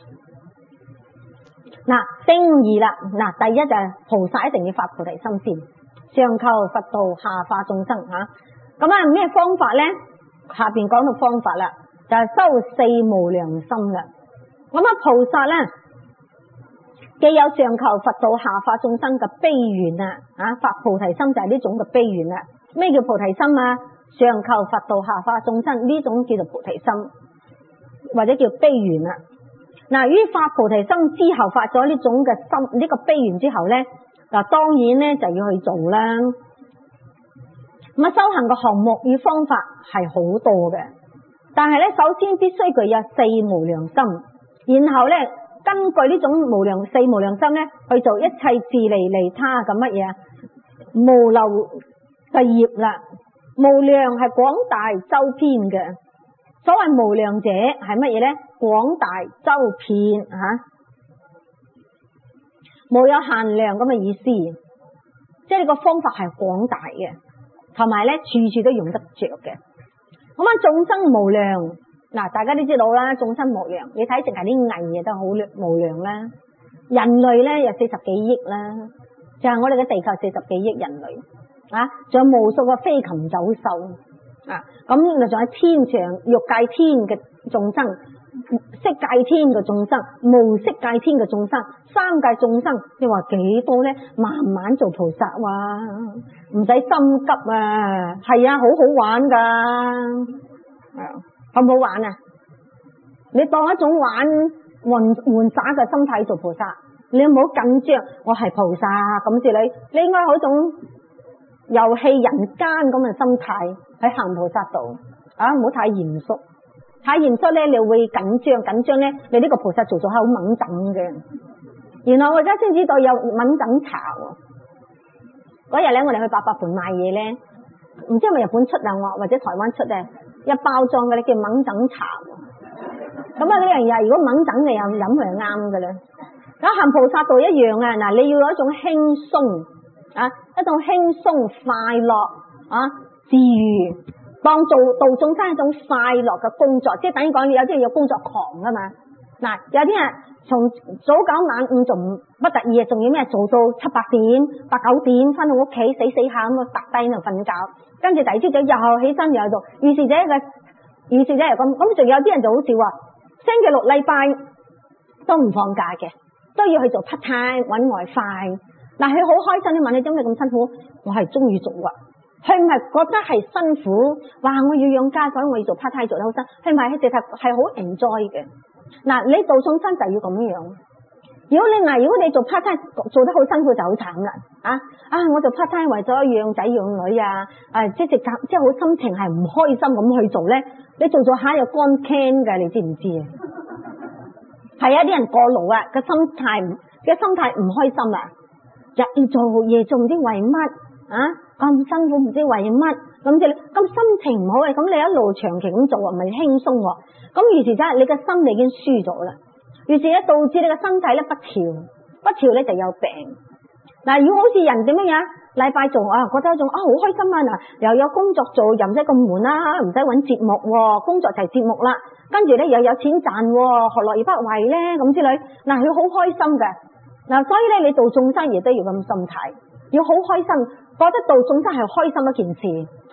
嗱，正義啦，嗱，第一就係菩薩一定要發菩提心先，上求佛道，下化眾生吓。咁啊咩方法咧？下邊講到方法啦，就係修四無量心啦。咁啊菩薩咧，既有上求佛道，下化眾生嘅悲願啊，啊發菩提心就係呢種嘅悲願啦。咩叫菩提心啊？上求佛道，下化眾生，呢種叫做菩提心，或者叫悲願啦。嗱，於發菩提心之後，發咗呢種嘅心，呢個悲願之後咧，嗱當然咧就要去做啦。咁啊，修行嘅項目與方法係好多嘅，但係咧首先必須具有四無量心，然後咧根據呢種無量四無量心咧去做一切自利利他嘅乜嘢無漏嘅業啦。無量係廣大周遍嘅，所謂無量者係乜嘢咧？廣大周遍吓，冇有限量咁嘅意思，即係呢個方法係廣大嘅，同埋咧處處都用得着嘅。咁啊，眾生無量，嗱大家都知道啦，眾生無量，你睇淨係啲藝嘢都好無量啦。人類咧有四十幾億啦，就係我哋嘅地球四十幾億人類啊，仲有無數嘅飛禽走獸啊，咁就仲有天上欲界天嘅眾生，色界天嘅眾生，無色界天嘅眾生，三界眾生，你話幾多咧？慢慢做菩薩哇，唔使心急啊，係啊，好好玩噶，好唔好玩啊？你當一種玩玩玩耍嘅心態做菩薩，你唔好緊張，我係菩薩咁之類，你應該好種遊戲人間咁嘅心態喺行菩薩道啊，唔好太嚴肅。太嚴肅咧，你會緊張，緊張咧，你呢個菩薩做咗係好猛整嘅。原來我而家先知道有猛整茶喎。嗰日咧，我哋去八百盤買嘢咧，唔知係咪日本出啊，我或者台灣出嘅一包裝嘅咧叫猛整茶。咁啊呢樣嘢，如果猛整你又飲佢係啱嘅啦。咁行菩薩道一樣啊，嗱你要有一種輕鬆啊，一種輕鬆快樂啊，自如。當做度眾生一種快樂嘅工作，即係等於講有啲人有工作狂啊嘛。嗱，有啲人從早九晚五仲不得意，仲要咩做到七八點、八九點翻到屋企死死下咁啊，揼低喺度瞓覺，跟住第二朝早又起身又喺度。於是者嘅，於是者又咁，咁仲有啲人就好笑話，星期六禮拜都唔放假嘅，都要去做 part time 揾外快。嗱，佢好開心，你問你點解咁辛苦？我係中意做啊。佢唔係覺得係辛苦，話我要養家，所以我要做 part time 做得好辛苦。佢唔係，佢直頭係好 enjoy 嘅。嗱，你度眾生就要咁樣。如果你嗱，如果你做 part time 做得好辛苦就好慘啦。啊啊，我做 part time 為咗養仔養女啊，啊即係即係好心情係唔開心咁去做咧，你做咗下又乾 can 㗎，你知唔知啊？係啊，啲人過勞啊，個心態唔嘅心態唔開心啊，日做夜做唔知為乜啊？咁辛苦唔知為乜，咁即係咁心情唔好嘅，咁你一路長期咁做啊，唔係輕鬆喎。咁於是真係你嘅心理已經輸咗啦，於是咧導致你嘅身體咧不調，不調咧就有病。嗱，如果好似人點樣樣，禮拜做啊，覺得一種啊好開心啊，嗱又有工作做，又唔使咁悶啦，唔使揾節目，工作就係節目啦，跟住咧又有錢賺，何樂而不為咧咁之類。嗱，佢好開心嘅，嗱所以咧你度眾生亦都要咁心態，要好開心。覺得度眾生係開心一件事，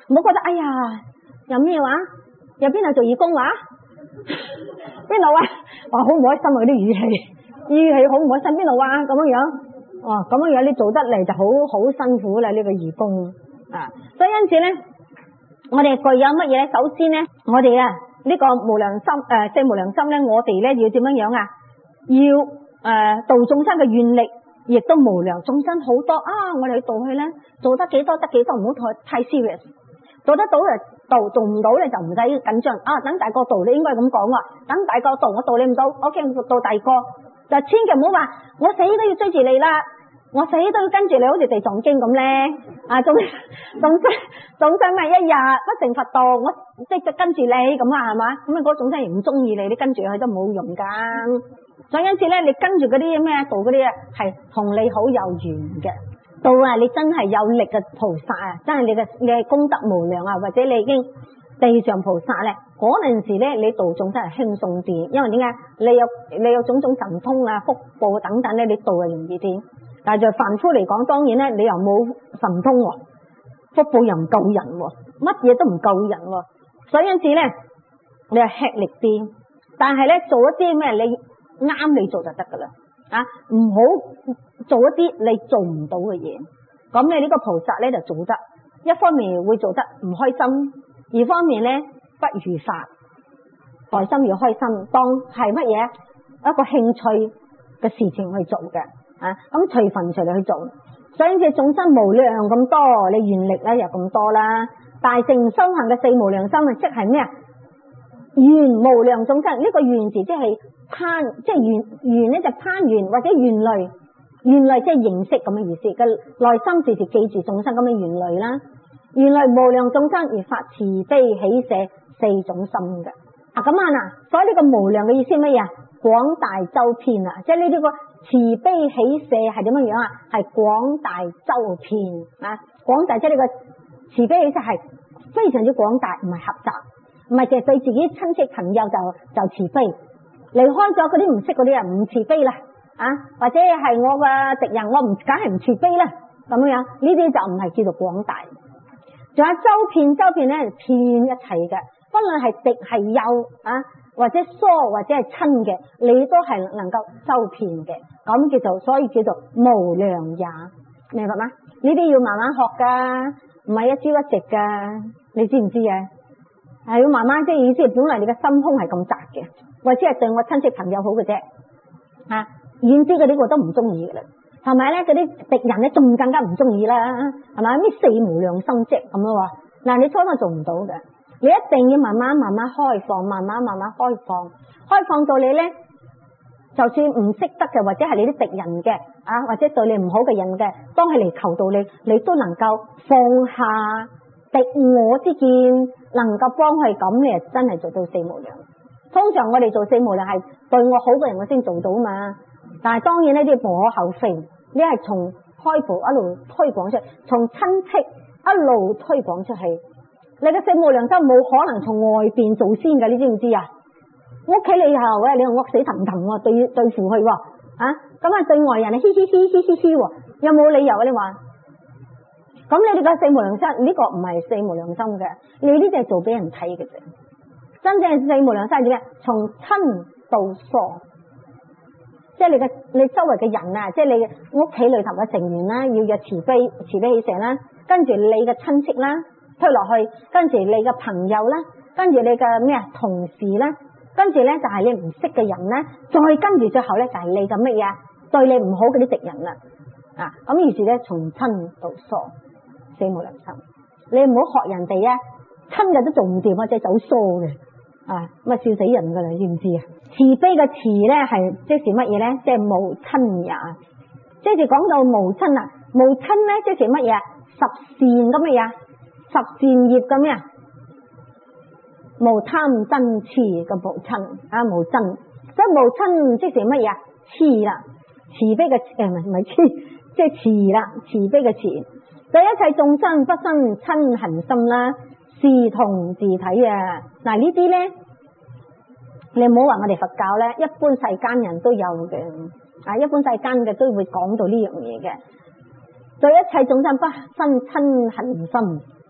唔好覺得哎呀有咩話，有邊度做義工話，邊度啊，哇好唔開心啊，啲語氣語氣好唔開心，邊度啊咁樣樣，哦咁樣樣你做得嚟就好好辛苦啦呢個義工啊。所以因此咧，我哋具有乜嘢咧？首先咧，我哋啊呢個無良心誒，四無良心咧，我哋咧要點樣樣啊？要誒度眾生嘅願力，亦都無良眾生好多啊！我哋去度佢咧，做得幾多得幾多，唔好太太 serious。做得到就度，做唔到咧就唔使緊張啊！等大個度，你應該咁講喎。等大個度，我度你唔到，我驚到第二個，就千祈唔好話我死都要追住你啦，我死都要跟住你，好似地藏經咁咧啊！眾眾生眾生咪一日不成佛道，我即係跟住你咁啊，係嘛？咁啊嗰眾生唔中意你，你跟住佢都冇用噶。所以因此咧，你跟住嗰啲咩道嗰啲啊，係同你好有緣嘅。到啊！你真係有力嘅菩薩啊，真係你嘅你嘅功德無量啊，或者你已經地上菩薩咧，嗰陣時咧你度眾真係輕鬆啲，因為點解？你有你有種種神通啊、福報等等咧，你度係容易啲。但係就凡夫嚟講，當然咧你又冇神通喎，福報又唔夠人喎，乜嘢都唔夠人喎，所以因此咧你係吃力啲，但係咧做一啲咩你啱你做就得噶啦。啊，唔好做一啲你做唔到嘅嘢，咁你呢個菩薩咧就做得，一方面會做得唔開心，二方面咧不如法，內心要開心，當係乜嘢一個興趣嘅事情去做嘅，啊，咁隨份隨力去做，所以隻眾生無量咁多，你願力咧又咁多啦，大乘修行嘅四無量心啊，即係咩啊？緣無量眾生，呢、這個緣字即係攀，即係緣緣咧就攀緣或者緣類，緣類即係認識咁嘅意思嘅，內心時時記住眾生咁嘅緣類啦，緣類無量眾生而發慈悲喜捨四種心嘅。啊咁啊嗱，所以呢個無量嘅意思乜嘢啊？廣大周遍啊，即係呢啲個慈悲喜捨係點樣樣啊？係廣大周遍啊，廣大即係呢個慈悲喜捨係非常之廣大，唔係狹窄。唔係淨係對自己親戚朋友就就慈悲，離開咗嗰啲唔識嗰啲人唔慈悲啦，啊或者係我嘅敵人，我唔梗係唔慈悲啦，咁樣呢啲就唔係叫做廣大。仲有周遍，周遍咧遍一切嘅，不論係敵係友啊，或者疏或者係親嘅，你都係能夠周遍嘅，咁叫做所以叫做無量也，明白嗎？呢啲要慢慢學噶，唔係一朝一夕噶，你知唔知啊？係要慢慢，即係意思係本來你嘅心胸係咁窄嘅，或者係對我親戚朋友好嘅啫，啊遠啲嗰啲我都唔中意嘅啦，同埋咧嗰啲敵人咧仲更加唔中意啦，係咪？咩四無量心即咁咯？嗱，你初初做唔到嘅，你一定要慢慢慢慢開放，慢慢慢慢開放，開放到你咧，就算唔識得嘅，或者係你啲敵人嘅，啊或者對你唔好嘅人嘅，當佢嚟求到你，你都能夠放下敵我之見，能夠幫佢咁，你真係做到四無量。通常我哋做四無量係對我好嘅人我先做到嘛，但係當然呢啲無可厚非，你係從開步一路推廣出去，從親戚一路推廣出去。你嘅四無量心冇可能從外邊做先嘅，你知唔知啊？屋企你又喂，你又惡死騰騰對對付佢喎，啊咁啊對外人啊嘻嘻嘻嘻嘻嘻喎，有冇理由啊？你話？咁你哋個四無量心呢個唔係四無量心嘅，你呢啲係做俾人睇嘅啫。真正四無量心係點啊？從親到疏，即係你嘅你周圍嘅人啊，即係你屋企裏頭嘅成員啦，要有慈悲慈悲喜捨啦，跟住你嘅親戚啦，推落去，跟住你嘅朋友啦，跟住你嘅咩啊同事啦，跟住咧就係你唔識嘅人咧，再跟住最後咧就係你嘅乜嘢對你唔好嗰啲敵人啦，啊咁於是咧從親到疏。四無量心，你唔好學人哋啊，親嘅都做唔掂，或者走疏嘅，啊咁啊笑死人噶啦，知唔知啊？慈悲嘅慈咧係即是乜嘢咧？即係無親也，即是講到無親啊，無親咧即是乜嘢？十善咁嘅嘢，十善業咁咩啊？無貪嗔痴嘅無親啊，無親，所以無親即是乜嘢？痴啦，慈悲嘅誒唔係唔係痴，即係慈啦，慈悲嘅慈。對一切眾生不生親恨心啦，視同自體啊！嗱呢啲咧，你唔好話我哋佛教咧，一般世間人都有嘅，啊一般世間嘅都會講到呢樣嘢嘅。對一切眾生不生親恨心，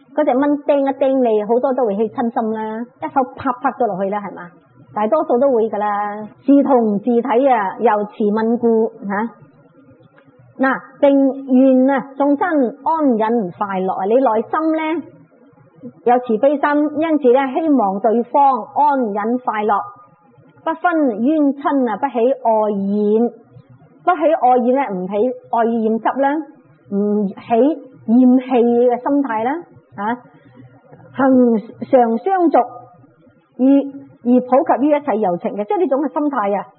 嗰隻蚊叮一叮你，好多都會起親心啦，一手拍拍咗落去啦，係嘛？大多數都會噶啦，視同自體啊，由慈憫故吓。嗱，並願啊眾生安忍快樂啊，你內心咧有慈悲心，因此咧希望對方安忍快樂，不分冤親啊，不起愛怨，不起愛怨咧，唔起愛怨染執啦，唔起厭棄嘅心態啦，啊，恒常相續，而而普及於一切有情嘅，即係呢種嘅心態啊，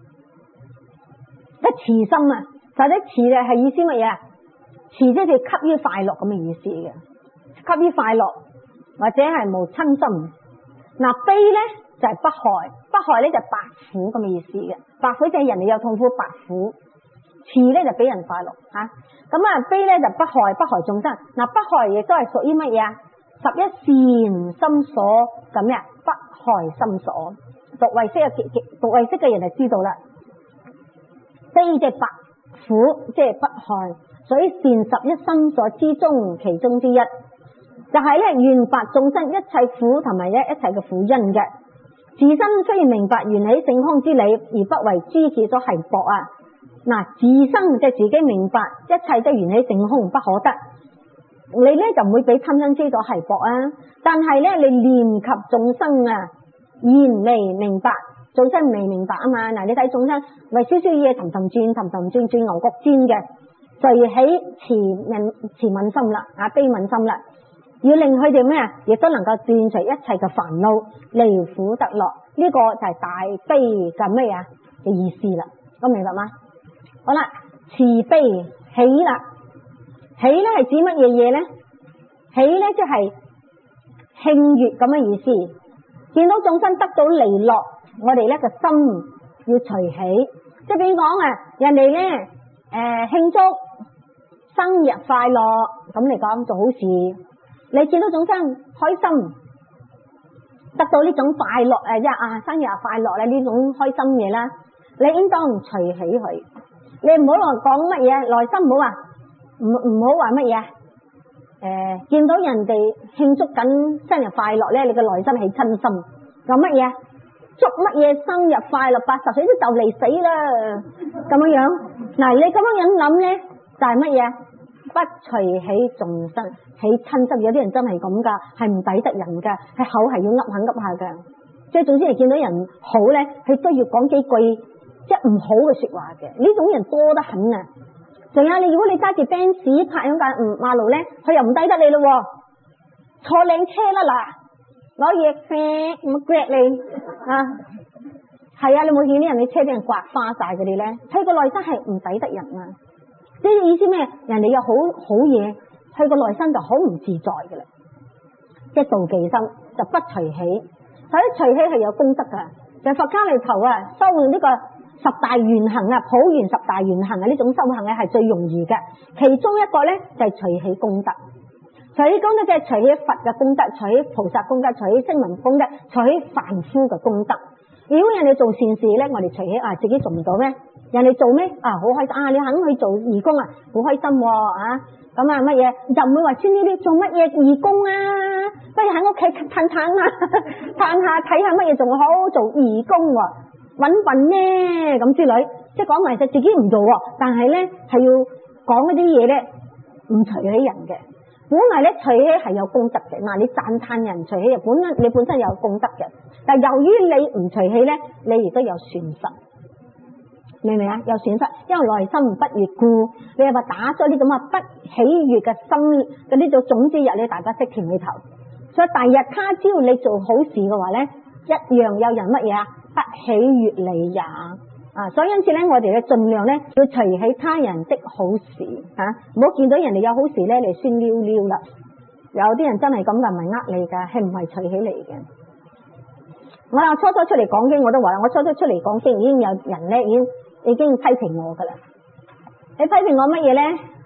一慈心啊，或者慈咧係意思乜嘢？慈即係給予快樂咁嘅意思嘅，給予快樂或者係無親心。嗱，悲咧就係不害，不害咧就係百苦咁嘅意思嘅，百苦就係人哋有痛苦百苦，慈咧就俾人快樂吓。咁啊悲咧就不害，不害眾生。嗱，不害亦都係屬於乜嘢啊？十一善心所咁咩啊？不害心所。讀唯識嘅讀唯識嘅人就知道啦。悲即係百苦，即係不害，所以善十一心所之中其中之一，就係咧願拔眾生一切苦同埋一一切嘅苦因嘅。自身雖然明白緣起性空之理，而不為諸事所繫縛啊。嗱，自身即係自己明白一切都緣起性空不可得，你咧就唔會俾貪嗔痴所繫縛啊。但係咧你念及眾生啊，言未明白，眾生未明白啊嘛。嗱，你睇眾生為少少嘢氹氹轉氹氹轉轉牛角尖嘅，就起慈憫慈憫心啦，啊悲憫心啦，要令佢哋咩啊，亦都能夠斷除一切嘅煩惱，離苦得樂。呢、這個就係大悲嘅咩啊嘅意思啦，咁明白嗎？好啦，慈悲喜啦，喜咧係指乜嘢嘢咧？喜咧即係慶悅咁嘅意思。見到眾生得到利樂，我哋咧個心要隨喜。即係比如講啊，人哋咧誒慶祝生日快樂，咁嚟講做好事。你見到眾生開心，得到呢種快樂誒，一啊生日快樂咧呢種開心嘢啦，你應當隨喜佢。你唔好話講乜嘢，內心唔好話唔唔好話乜嘢。誒，見到人哋慶祝緊生日快樂咧，你嘅內心起親心，講乜嘢？祝乜嘢生日快樂？八十歲都就嚟死啦，咁樣樣。嗱，你咁樣樣諗咧，就係乜嘢？不隨喜眾生，起親心。有啲人真係咁噶，係唔抵得人噶，係口係要噏下噏下噶。即係總之係見到人好咧，佢都要講幾句即係唔好嘅說話嘅。呢種人多得很啊！仲有你，如果你揸住 Benz 拍響架馬路咧，佢又唔抵得你咯，坐靚車啦嗱，攞嘢啡咁 grab 你啊，係啊，你冇見啲人啲車俾人刮花晒嗰啲咧，佢個內心係唔抵得人啊，呢啲意思咩？人哋有好好嘢，佢個內心就好唔自在嘅啦，即係妒忌心就不隨喜，所以隨喜係有功德噶，就係佛家裏頭啊，修呢個十大願行啊，普賢十大願行啊，呢種修行咧係最容易嘅。其中一個咧就係隨喜功德，隨喜功德即係隨喜佛嘅功德，隨喜菩薩功德，隨喜聲聞功德，隨喜凡夫嘅功德。如果人哋做善事咧，我哋隨喜啊，自己做唔到咩？人哋做咩啊？好開心啊！你肯去做義工啊，好開心啊！咁啊乜嘢就唔會話先呢啲做乜嘢義工啊？不如喺屋企嘆嘆啊，嘆下睇下乜嘢仲好做義工喎。搵笨呢咁之類，即係講埋就自己唔做，但係咧係要講嗰啲嘢咧唔隨喜人嘅。本來咧隨喜係有功德嘅，嗱你讚嘆人隨喜，本身你本身有功德嘅，但係由於你唔隨喜咧，你亦都有損失，明唔明啊？有損失，因為內心不悅故，你係話打咗呢種啊不喜悅嘅心嘅呢種種子入你大家識田裏頭，所以第日他朝你做好事嘅話咧，一樣有人乜嘢啊？不喜悅你也啊，所以因此咧，我哋咧盡量咧要隨喜他人的好事吓，唔好見到人哋有好事咧嚟酸溜溜啦。有啲人真係咁噶，唔係呃你噶，係唔係隨喜你嘅？我話初初出嚟講經，我都話啦，我初初出嚟講經已經有人咧，已經已經批評我噶啦。你批評我乜嘢咧？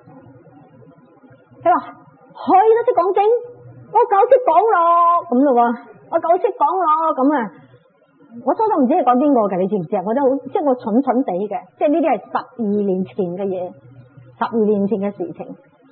佢話佢都識講經，我夠識講咯，咁咯，我夠識講咯，咁啊。我初初唔知你講邊個嘅，你知唔知啊？我都好，即係我蠢蠢地嘅，即係呢啲係十二年前嘅嘢，十二年前嘅事情。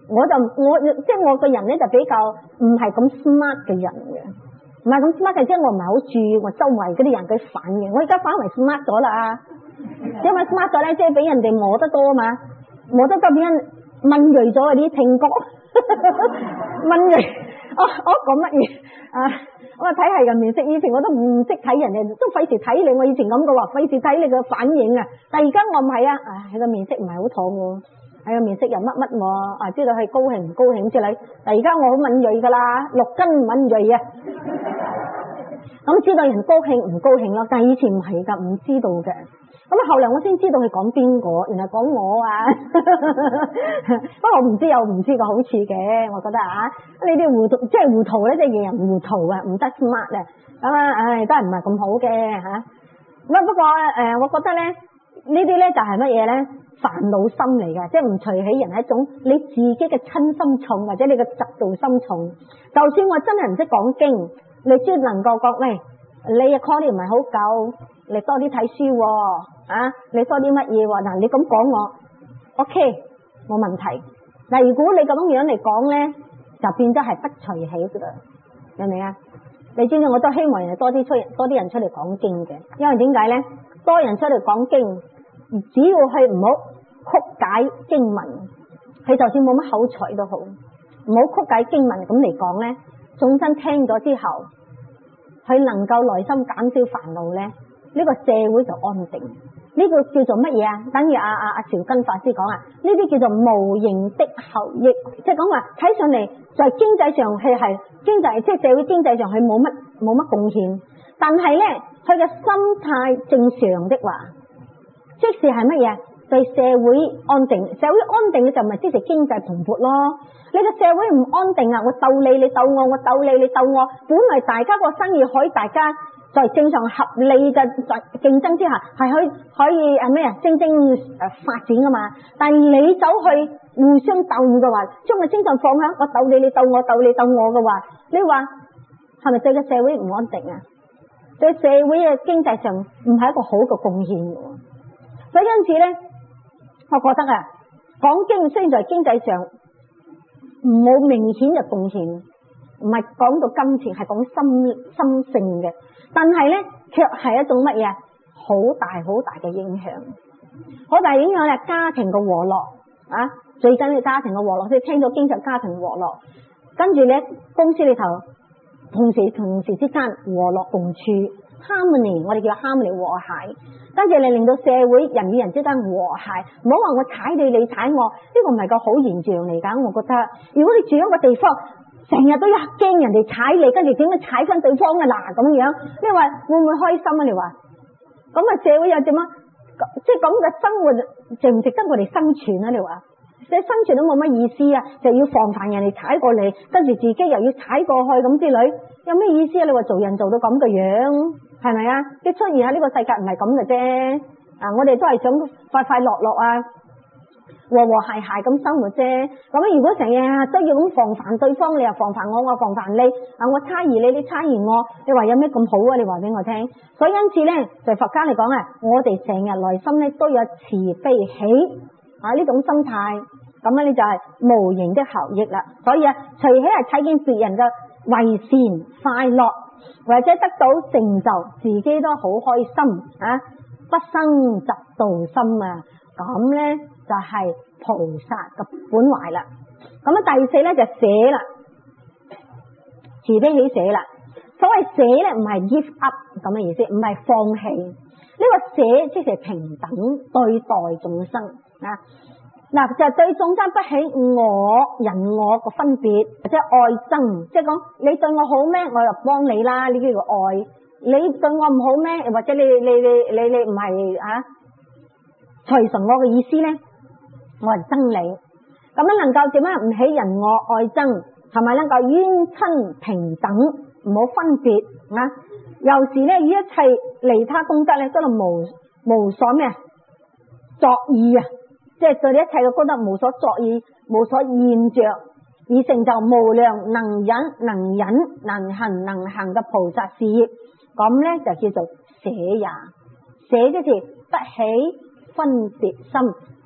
我就我即係我個人咧就比較唔係咁 smart 嘅人嘅，唔係咁 smart 嘅，即係我唔係好注意我周圍嗰啲人嘅反應。我而家反為 smart 咗啦，因為 smart 咗咧，即係俾人哋摸得多嘛，摸得多俾人敏銳咗啲聽覺，敏銳。我我講乜嘢啊？我睇係人面色，以前我都唔識睇人哋，都費事睇你。我以前咁嘅話，費事睇你嘅反應啊。但係而家我唔係啊，唉，佢個面色唔係好妥喎，係個面色又乜乜喎，啊，知道係高興唔高興之類。但係而家我好敏銳噶啦，六根敏銳啊，咁知道人高興唔高興咯。但係以前唔係噶，唔知道嘅。咁啊，後來我先知道佢講邊個，原來講我啊。不過我唔知有唔知個好處嘅，我覺得啊，呢啲糊塗即係糊塗咧，即係讓人糊塗啊，唔得 smart 啊。咁啊，唉，都係唔係咁好嘅吓。咁啊，不過誒，我覺得咧呢啲咧就係乜嘢咧？煩惱心嚟嘅，即係唔隨喜人係一種你自己嘅親心重，或者你嘅嫉妒心重。就算我真係唔識講經，你只能夠講喂，你嘅 call 唔係好夠。你多啲睇書喎，啊！你多啲乜嘢喎？嗱，你咁講我 ，OK，冇問題。嗱，如果你咁樣嚟講咧，就變咗係不隨喜噶啦，明唔明啊？你知唔知？我都希望人哋多啲出，多啲人出嚟講經嘅，因為點解咧？多人出嚟講經，只要係唔好曲解經文，佢就算冇乜口才都好，唔好曲解經文咁嚟講咧，眾生聽咗之後，佢能夠內心減少煩惱咧。呢個社會就安定，呢個叫做乜嘢啊？等於阿阿阿邵根法師講啊，呢啲叫做無形的效益，即係講話睇上嚟在經濟上佢係經濟，即係社會經濟上佢冇乜冇乜貢獻，但係咧佢嘅心態正常的話，即使係乜嘢？對社會安定，社會安定嘅就唔係即係經濟蓬勃咯。你個社會唔安定啊，我鬥你，你鬥我，我鬥你，你鬥我，本來大家個生意可以大家。在正常合理嘅競爭之下，係可以可以誒咩啊，蒸蒸誒發展噶嘛。但係你走去互相鬥嘅話，將個精神放響我鬥你，你鬥我，鬥你鬥我嘅話，你話係咪對個社會唔安定啊？對社會嘅經濟上唔係一個好嘅貢獻嘅。所以因此咧，我覺得啊，講經雖然在經濟上冇明顯嘅貢獻，唔係講到金錢，係講心心性嘅。但係咧，卻係一種乜嘢？好大好大嘅影響，好大影響咧家庭嘅和樂啊！最緊要家庭嘅和樂，即係聽咗經常家庭和樂，跟住咧公司裏頭同時同時之間和樂共處 harmony， 我哋叫 harmony 和諧，跟住你令到社會人與人之間和諧，唔好話我踩你你踩我，呢個唔係個好現象嚟噶。我覺得如果你住一個地方，成日都要驚人哋踩你，跟住點樣踩翻對方啊嗱咁樣，你話會唔會開心啊？你話咁啊社會又點啊？即係咁嘅生活值唔值得我哋生存啊？你話你生存都冇乜意思啊，就要防範人哋踩過嚟，跟住自己又要踩過去咁之類，有咩意思啊？你話做人做到咁嘅樣，係咪啊？即係出現喺呢個世界唔係咁嘅啫，啊我哋都係想快快樂樂啊，和和諧諧咁生活啫。咁如果成日都要咁防範對方，你又防範我，我防範你，啊我差異你，你差異我，你話有咩咁好啊？你話俾我聽。所以因此咧，在佛家嚟講啊，我哋成日內心咧都有慈悲喜啊呢種心態，咁咧你就係無形的效益啦。所以啊，除起係睇見別人嘅為善快樂，或者得到成就，自己都好開心啊，不生嫉妒心啊，咁咧就係菩薩嘅本懷啦。咁啊第四咧就捨啦，慈悲喜捨啦。所謂捨咧唔係 give up 咁嘅意思，唔係放棄。呢個捨即係平等對待眾生啊。嗱就係對眾生不起我人我個分別，或者愛憎，即係講你對我好咩，我就幫你啦，呢啲叫愛。你對我唔好咩，或者你你你你你唔係啊隨順我嘅意思咧，我係憎你。咁樣能夠點樣唔起人我愛憎，同埋能夠冤親平等，唔好分別啊。有時咧與一切利他功德咧，真係無無所咩作意啊！即係對你一切嘅功德無所作意，無所厭着，以成就無量能忍能忍能行能行嘅菩薩事業。咁咧就叫做捨也。捨即是不起分別心，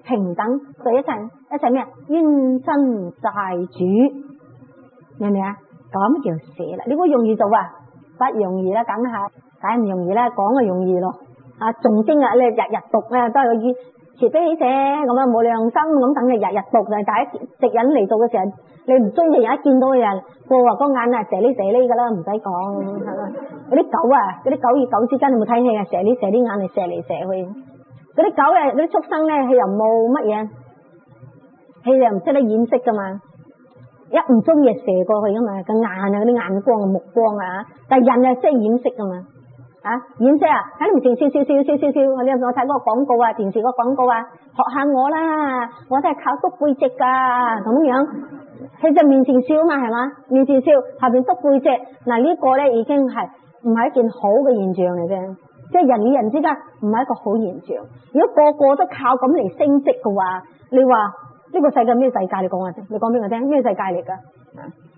平等，對一齊一齊咩啊？冤親債主，明唔明啊？咁叫寫啦。你估容易做啊？不容易啦，梗係梗唔容易啦，講就容易咯。啊，仲精啊，你日日讀啊，都係個意慈悲喜捨咁啊，冇良心咁等你日日讀，就係第一食癮嚟做嘅時候，你唔中意人一見到嘅人過話個眼啊，射呢射呢噶啦，唔使講係嘛。嗰啲狗啊，嗰啲狗與狗之間你冇睇戲啊，射呢射啲眼嚟射嚟射去。嗰啲狗啊，嗰啲畜生咧，佢又冇乜嘢，佢又唔識得掩飾噶嘛。一唔中意就射過去噶嘛，個眼啊，嗰啲眼光啊、目光啊，但係人啊識掩飾噶嘛。啊，掩飾啊，喺你面前笑笑笑笑笑笑，你有冇睇嗰個廣告啊？電視個廣告啊，學下我啦，我都係靠篤背脊噶，咁樣喺只面前笑嘛，係嘛？面前笑，下邊篤背脊，嗱、這個、呢個咧已經係唔係一件好嘅現象嚟嘅，即係人與人之間唔係一個好現象。如果個個都靠咁嚟升職嘅話，你話呢、這個世界咩世界？你講下先，你講俾我聽，咩世界嚟噶？